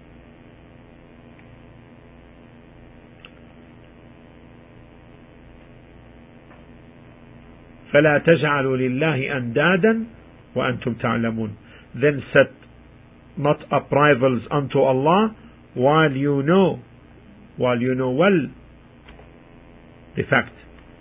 فَلَا تَجْعَلُوا لِلَّهِ أَنْدَادًا وَأَنْتُمْ تَعْلَمُونَ. Then set not up rivals unto Allah while you know, while you know well the fact.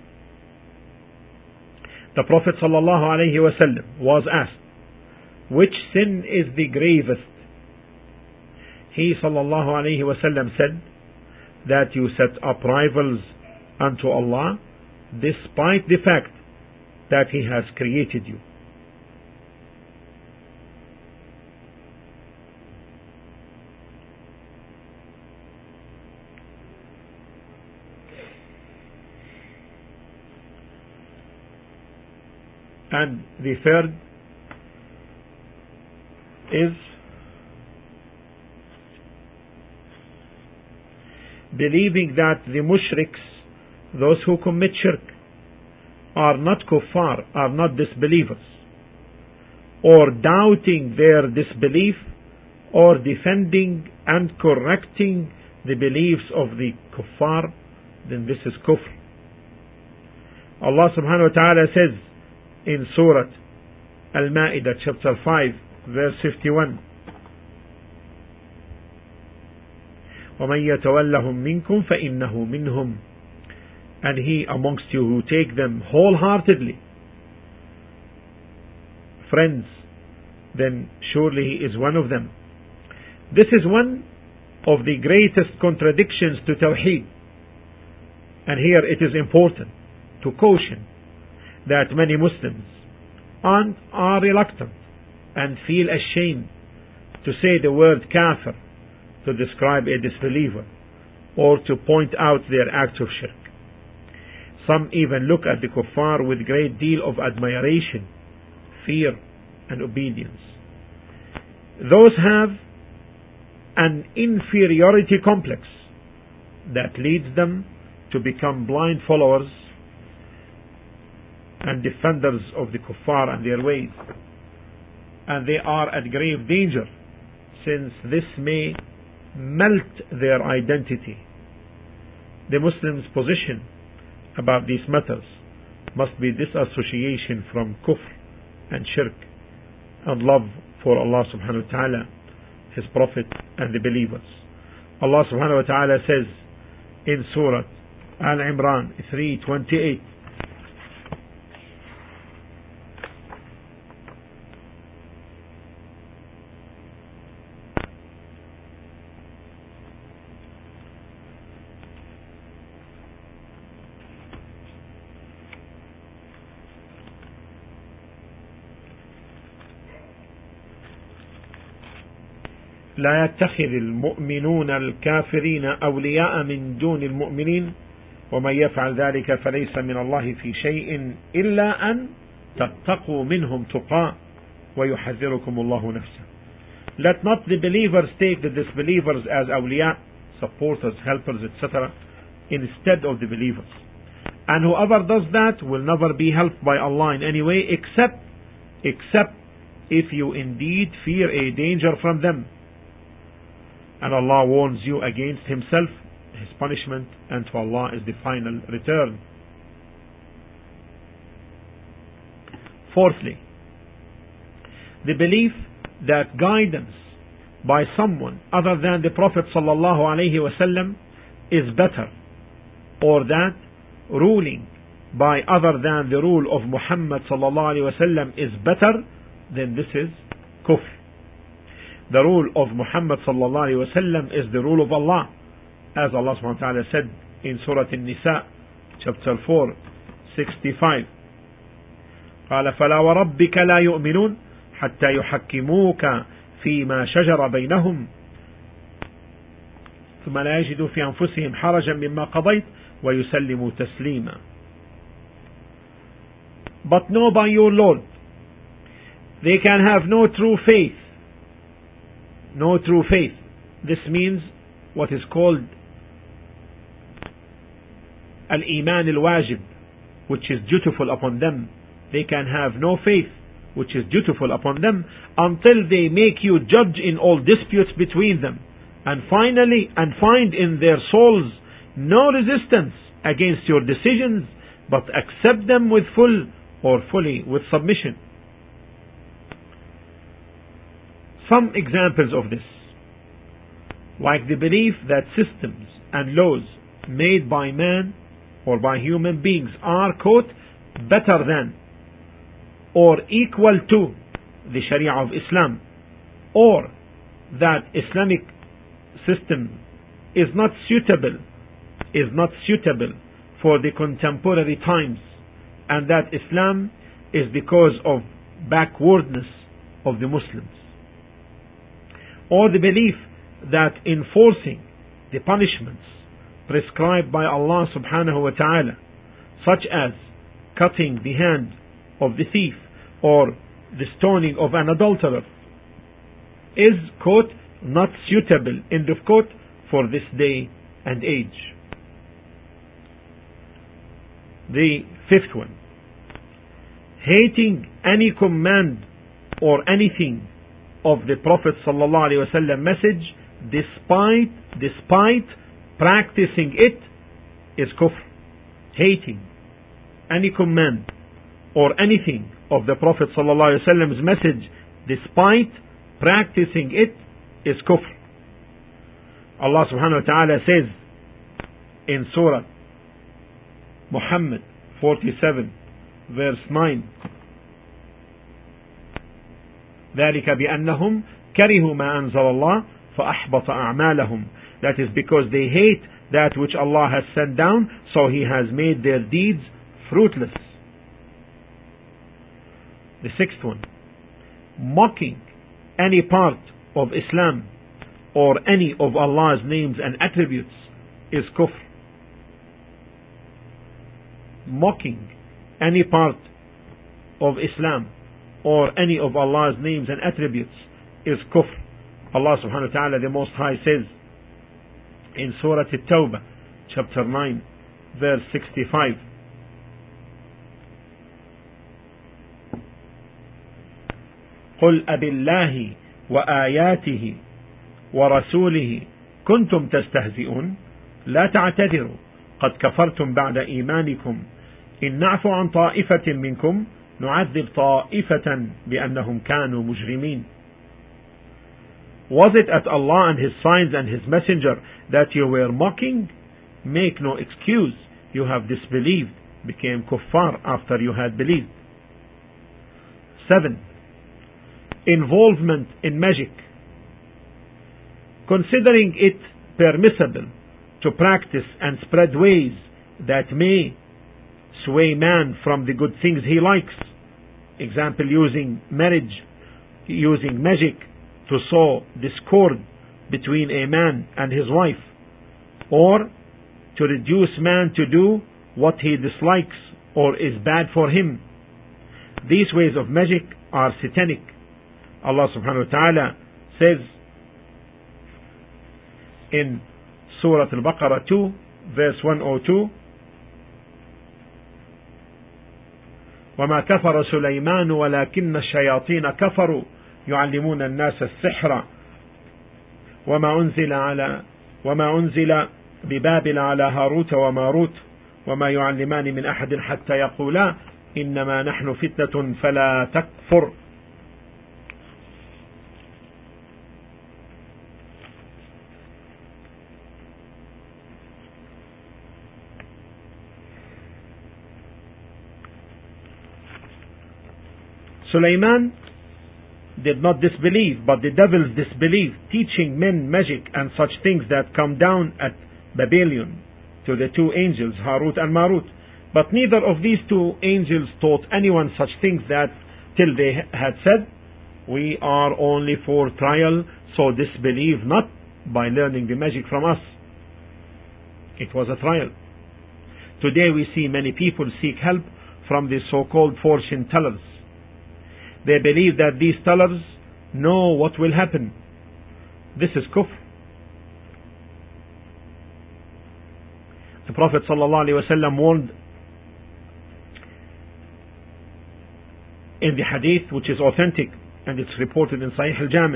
The Prophet sallallahu alaihi wasallam was asked, which sin is the gravest? He sallallahu alaihi wasallam said that you set up rivals unto Allah despite the fact that He has created you. And the third is believing that the mushriks, those who commit shirk, are not kuffar, are not disbelievers, or doubting their disbelief, or defending and correcting the beliefs of the kuffar, then this is kufr. Allah subhanahu wa ta'ala says in Surah Al-Ma'idah chapter five verse fifty-one, وَمَنْ يَتَوَلَّهُمْ مِنْكُمْ فَإِنَّهُ مِنْهُمْ. And he amongst you who take them wholeheartedly friends, then surely he is one of them. This is one of the greatest contradictions to Tawheed. And here it is important to caution that many Muslims aren't, are reluctant and feel ashamed to say the word kafir to describe a disbeliever or to point out their act of shirk. Some even look at the kuffar with great deal of admiration, fear and obedience. Those have an inferiority complex that leads them to become blind followers and defenders of the kuffar and their ways. And they are at grave danger, since this may melt their identity. The Muslim's position about these matters must be disassociation from kufr and shirk and love for Allah subhanahu wa ta'ala, His Prophet and the believers. Allah subhanahu wa ta'ala says in Surah Al-Imran three twenty-eight, لا يتخذ المؤمنون الكافرين أولياء من دون المؤمنين ومن يفعل ذلك فليس من الله في شيء إلا أن تتقوا منهم تقى ويحذركم الله نفسه. Let not the believers take the disbelievers as awliya, supporters, helpers, et cetera instead of the believers. And whoever does that will never be helped by Allah in any way except except if you indeed fear a danger from them. And Allah warns you against Himself, His punishment, and to Allah is the final return. Fourthly, the belief that guidance by someone other than the Prophet sallallahu alaihi wasallam is better, or that ruling by other than the rule of Muhammad sallallahu alaihi wasallam is better, then this is kufr. The rule of Muhammad sallallahu alaihi wasallam is the rule of Allah, as Allah subhanahu wa ta'ala said in Surah An-Nisa, chapter four, sixty-five. قال فلا وربك لا يؤمنون حتى يحكموك فيما شجر بينهم ثم لا يجدوا في أنفسهم حرجا مما قضيت ويسلموا تسليما. But know by your Lord, they can have no true faith. No true faith. This means what is called al-iman al-wajib, which is dutiful upon them. They can have no faith, which is dutiful upon them, until they make you judge in all disputes between them, and finally, and find in their souls no resistance against your decisions, but accept them with full or fully with submission. Some examples of this. like the belief that systems and laws made by man or by human beings are, quote, better than or equal to the Sharia of Islam, or that Islamic system is not suitable, is not suitable for the contemporary times, and that Islam is because of backwardness of the Muslims. Or the belief that enforcing the punishments prescribed by Allah subhanahu wa ta'ala, such as cutting the hand of the thief or the stoning of an adulterer, is, quote, not suitable, end of quote, for this day and age. The fifth one, hating any command or anything of the Prophet sallallahu alaihi wasallam message despite despite practicing it is kufr. Hating any command or anything of the Prophet sallallahu alaihi wasallam's message despite practicing it is kufr. Allah subhanahu wa ta'ala says in Surah Muhammad forty-seven verse nine, ذلك بأنهم كرهوا ما أنزل الله فأحبط أعمالهم. That is because they hate that which Allah has sent down, so He has made their deeds fruitless. The sixth one, mocking any part of Islam or any of Allah's names and attributes is kufr. Mocking any part of Islam or any of Allah's names and attributes is kufr. Allah subhanahu wa ta'ala, the Most High, says in Surah At-Tawbah, chapter nine, verse sixty-five, قل أب الله وآياته ورسوله كنتم تستهزئون لا تعتذروا قد كفرتم بعد إيمانكم إن نعفو عن طائفة منكم نعذب طائفة بأنهم كانوا مجرمين. Was it at Allah and His signs and His messenger that you were mocking? Make no excuse. You have disbelieved, became kuffar after you had believed. Seven, involvement in magic. Considering it permissible to practice and spread ways that may sway man from the good things he likes. Example, using marriage, using magic to sow discord between a man and his wife, or to reduce man to do what he dislikes or is bad for him. These ways of magic are satanic. Allah subhanahu wa ta'ala says in Surah Al-Baqarah two, verse one oh two, وما كفر سليمان ولكن الشياطين كفروا يعلمون الناس السحر وما أنزل على وما أنزل ببابل على هاروت وماروت وما يعلمان من أحد حتى يقولا إنما نحن فتنة فلا تكفر. Sulaiman did not disbelieve, but the devils disbelieved, teaching men magic and such things that come down at Babylon to the two angels, Harut and Marut. But neither of these two angels taught anyone such things, that till they had said, we are only for trial, so disbelieve not by learning the magic from us. It was a trial. Today we see many people seek help from the so-called fortune tellers. They believe that these tellers know what will happen. This is kufr. The Prophet ﷺ warned in the hadith, which is authentic and it's reported in Sahih al-Jami',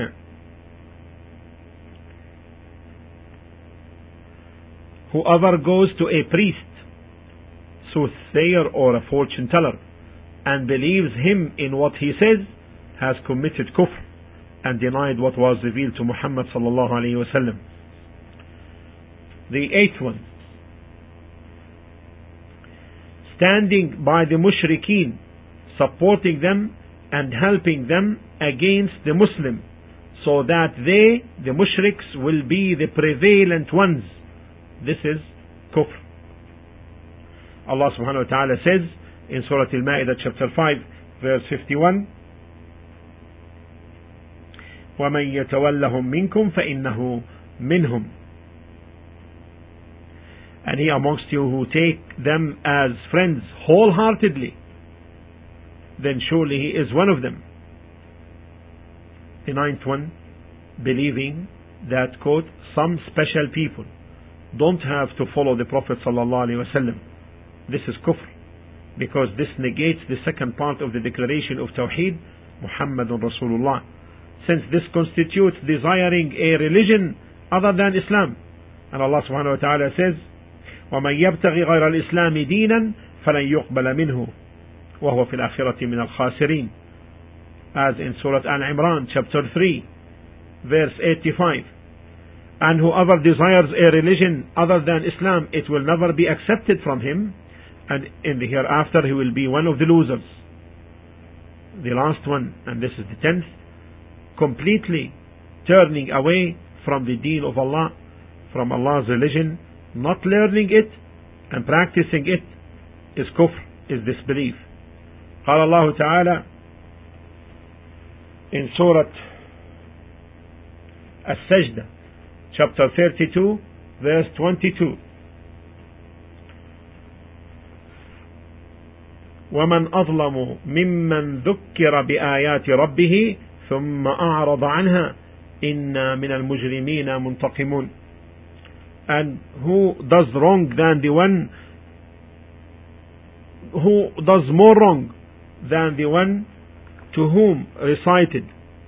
whoever goes to a priest, soothsayer or a fortune teller and believes him in what he says has committed kufr and denied what was revealed to Muhammad sallallahu alayhi wa sallam. The eighth one, standing by the mushrikeen, supporting them and helping them against the Muslim, so that they, the mushriks, will be the prevalent ones. This is kufr. Allah subhanahu wa ta'ala says in Surah Al-Ma'idah chapter five verse fifty-one, وَمَنْ يَتَوَلَّهُمْ مِنْكُمْ فَإِنَّهُ مِنْهُمْ. And he amongst you who take them as friends wholeheartedly, then surely he is one of them. The ninth one, believing that, quote, some special people don't have to follow the Prophet sallallahu alaihi wasallam. This is kufr, because this negates the second part of the declaration of Tawheed, Muhammadun Rasulullah, since this constitutes desiring a religion other than Islam. And Allah subhanahu wa ta'ala says, وَمَنْ يَبْتَغِ غَيْرَ الْإِسْلَامِ دِينًا فَلَنْ يُقْبَلَ مِنْهُ وَهُوَ فِي الْآخِرَةِ مِنَ الْخَاسِرِينَ. As in Surah Al-Imran chapter three verse eighty-five, and whoever desires a religion other than Islam, it will never be accepted from him, and in the hereafter he will be one of the losers. The last one, and this is the tenth, completely turning away from the deen of Allah, from Allah's religion, not learning it and practicing it, is kufr, is disbelief. قال الله تعالى in Surah As-Sajdah chapter thirty-two verse twenty-two, وَمَنْ أَظْلَمُ مِمَّنْ ذُكِّرَ بِآيَاتِ رَبِّهِ ثُمَّ أَعْرَضَ عَنْهَا إِنَّا مِنَ الْمُجْرِمِينَ مُنْتَقِمُونَ. And who does wrong than the one who does more wrong than the one to whom recited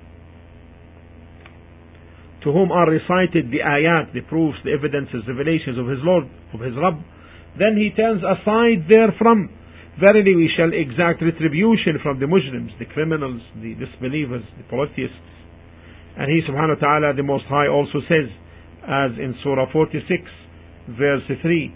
to whom are recited the ayat, the proofs, the evidences, revelations of his Lord, of his Rabb, then he turns aside therefrom. Verily we shall exact retribution from the Muslims, the criminals, the disbelievers, the polytheists. And he subhanahu wa ta'ala, the Most High, also says, as in Surah forty-six verse three,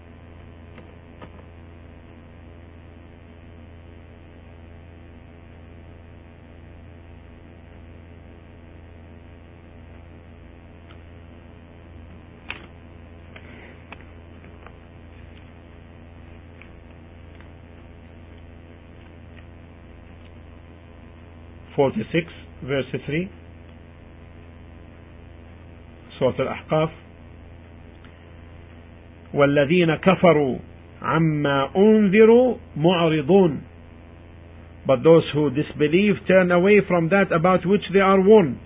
forty-six verse three, Surah Al-Ahqaf, وَالَّذِينَ كَفَرُوا عَمَّا أُنذِرُوا مُعْرِضُونَ. But those who disbelieve turn away from that about which they are warned.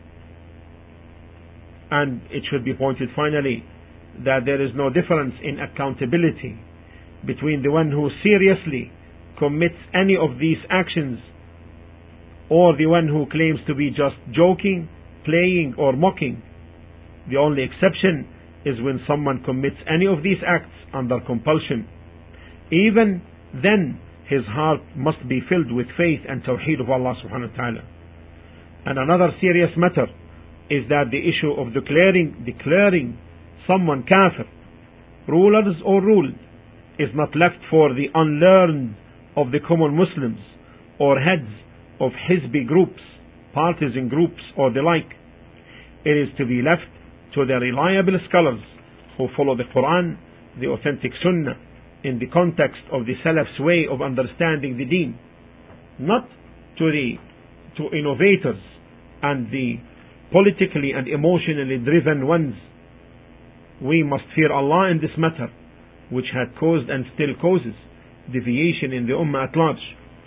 And it should be pointed finally that there is no difference in accountability between the one who seriously commits any of these actions or the one who claims to be just joking, playing, or mocking. The only exception is when someone commits any of these acts under compulsion. Even then, his heart must be filled with faith and tawheed of Allah subhanahu wa ta'ala. And another serious matter is that the issue of declaring declaring someone kafir, rulers or ruled, is not left for the unlearned of the common Muslims or heads of Hizbi groups, partisan groups, or the like. It is to be left to the reliable scholars who follow the Quran, the authentic Sunnah, in the context of the Salaf's way of understanding the deen, not to the to innovators and the politically and emotionally driven ones. We must fear Allah in this matter, which had caused and still causes deviation in the Ummah at large.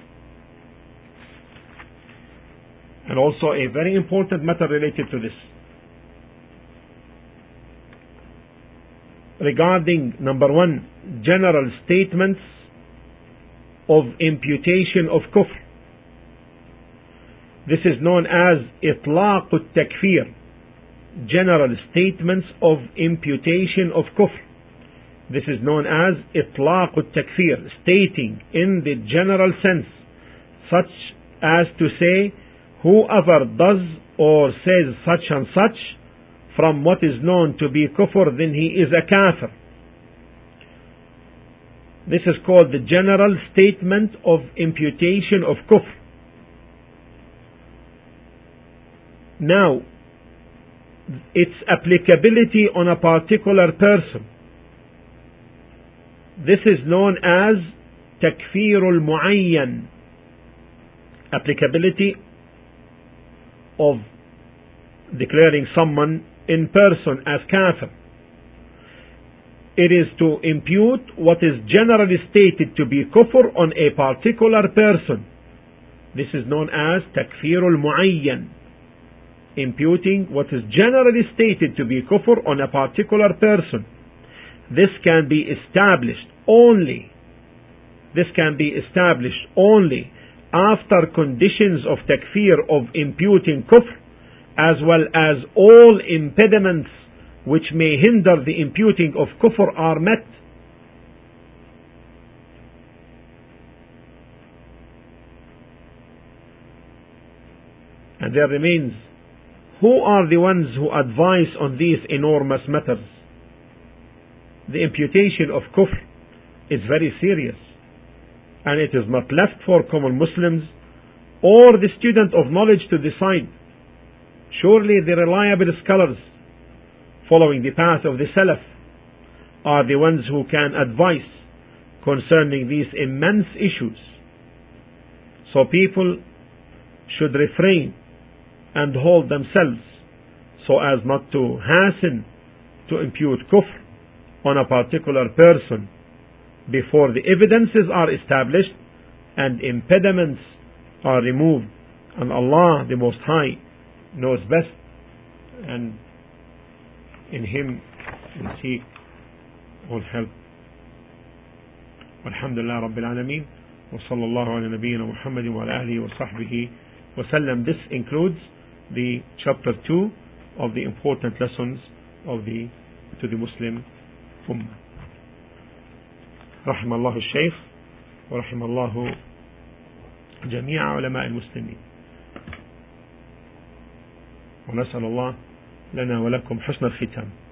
And also a very important matter related to this, regarding number one, general statements of imputation of kufr. This is known as itlaq al-takfir, general statements of imputation of kufr. This is known as itlaq al-takfir, stating in the general sense, such as to say, whoever does or says such and such from what is known to be kufr, then he is a kafir. This is called the general statement of imputation of kufr. Now, its applicability on a particular person, this is known as takfirul muayyan, applicability of declaring someone in person as kafir. It is to impute what is generally stated to be kufr on a particular person. This is known as takfirul muayyan, imputing what is generally stated to be kufr on a particular person. This can be established only this can be established only after conditions of takfir, of imputing kufr, as well as all impediments which may hinder the imputing of kufr are met. And there remains, who are the ones who advise on these enormous matters? The imputation of kufr is very serious, and it is not left for common Muslims or the student of knowledge to decide. Surely the reliable scholars following the path of the Salaf are the ones who can advise concerning these immense issues. So people should refrain and hold themselves so as not to hasten to impute kufr on a particular person before the evidences are established and impediments are removed. And Allah the Most High knows best, and in Him we seek all help. Walhamdulillah Rabbil Alameen, wa sallallahu ala nabiyyina Muhammadin wa ala alihi wa sahbihi wa sallam. This includes the chapter two of the important lessons of the to the Muslim Ummah. رحم الله الشيخ ورحم الله جميع علماء المسلمين، ونسأل الله لنا ولكم حسن الختام.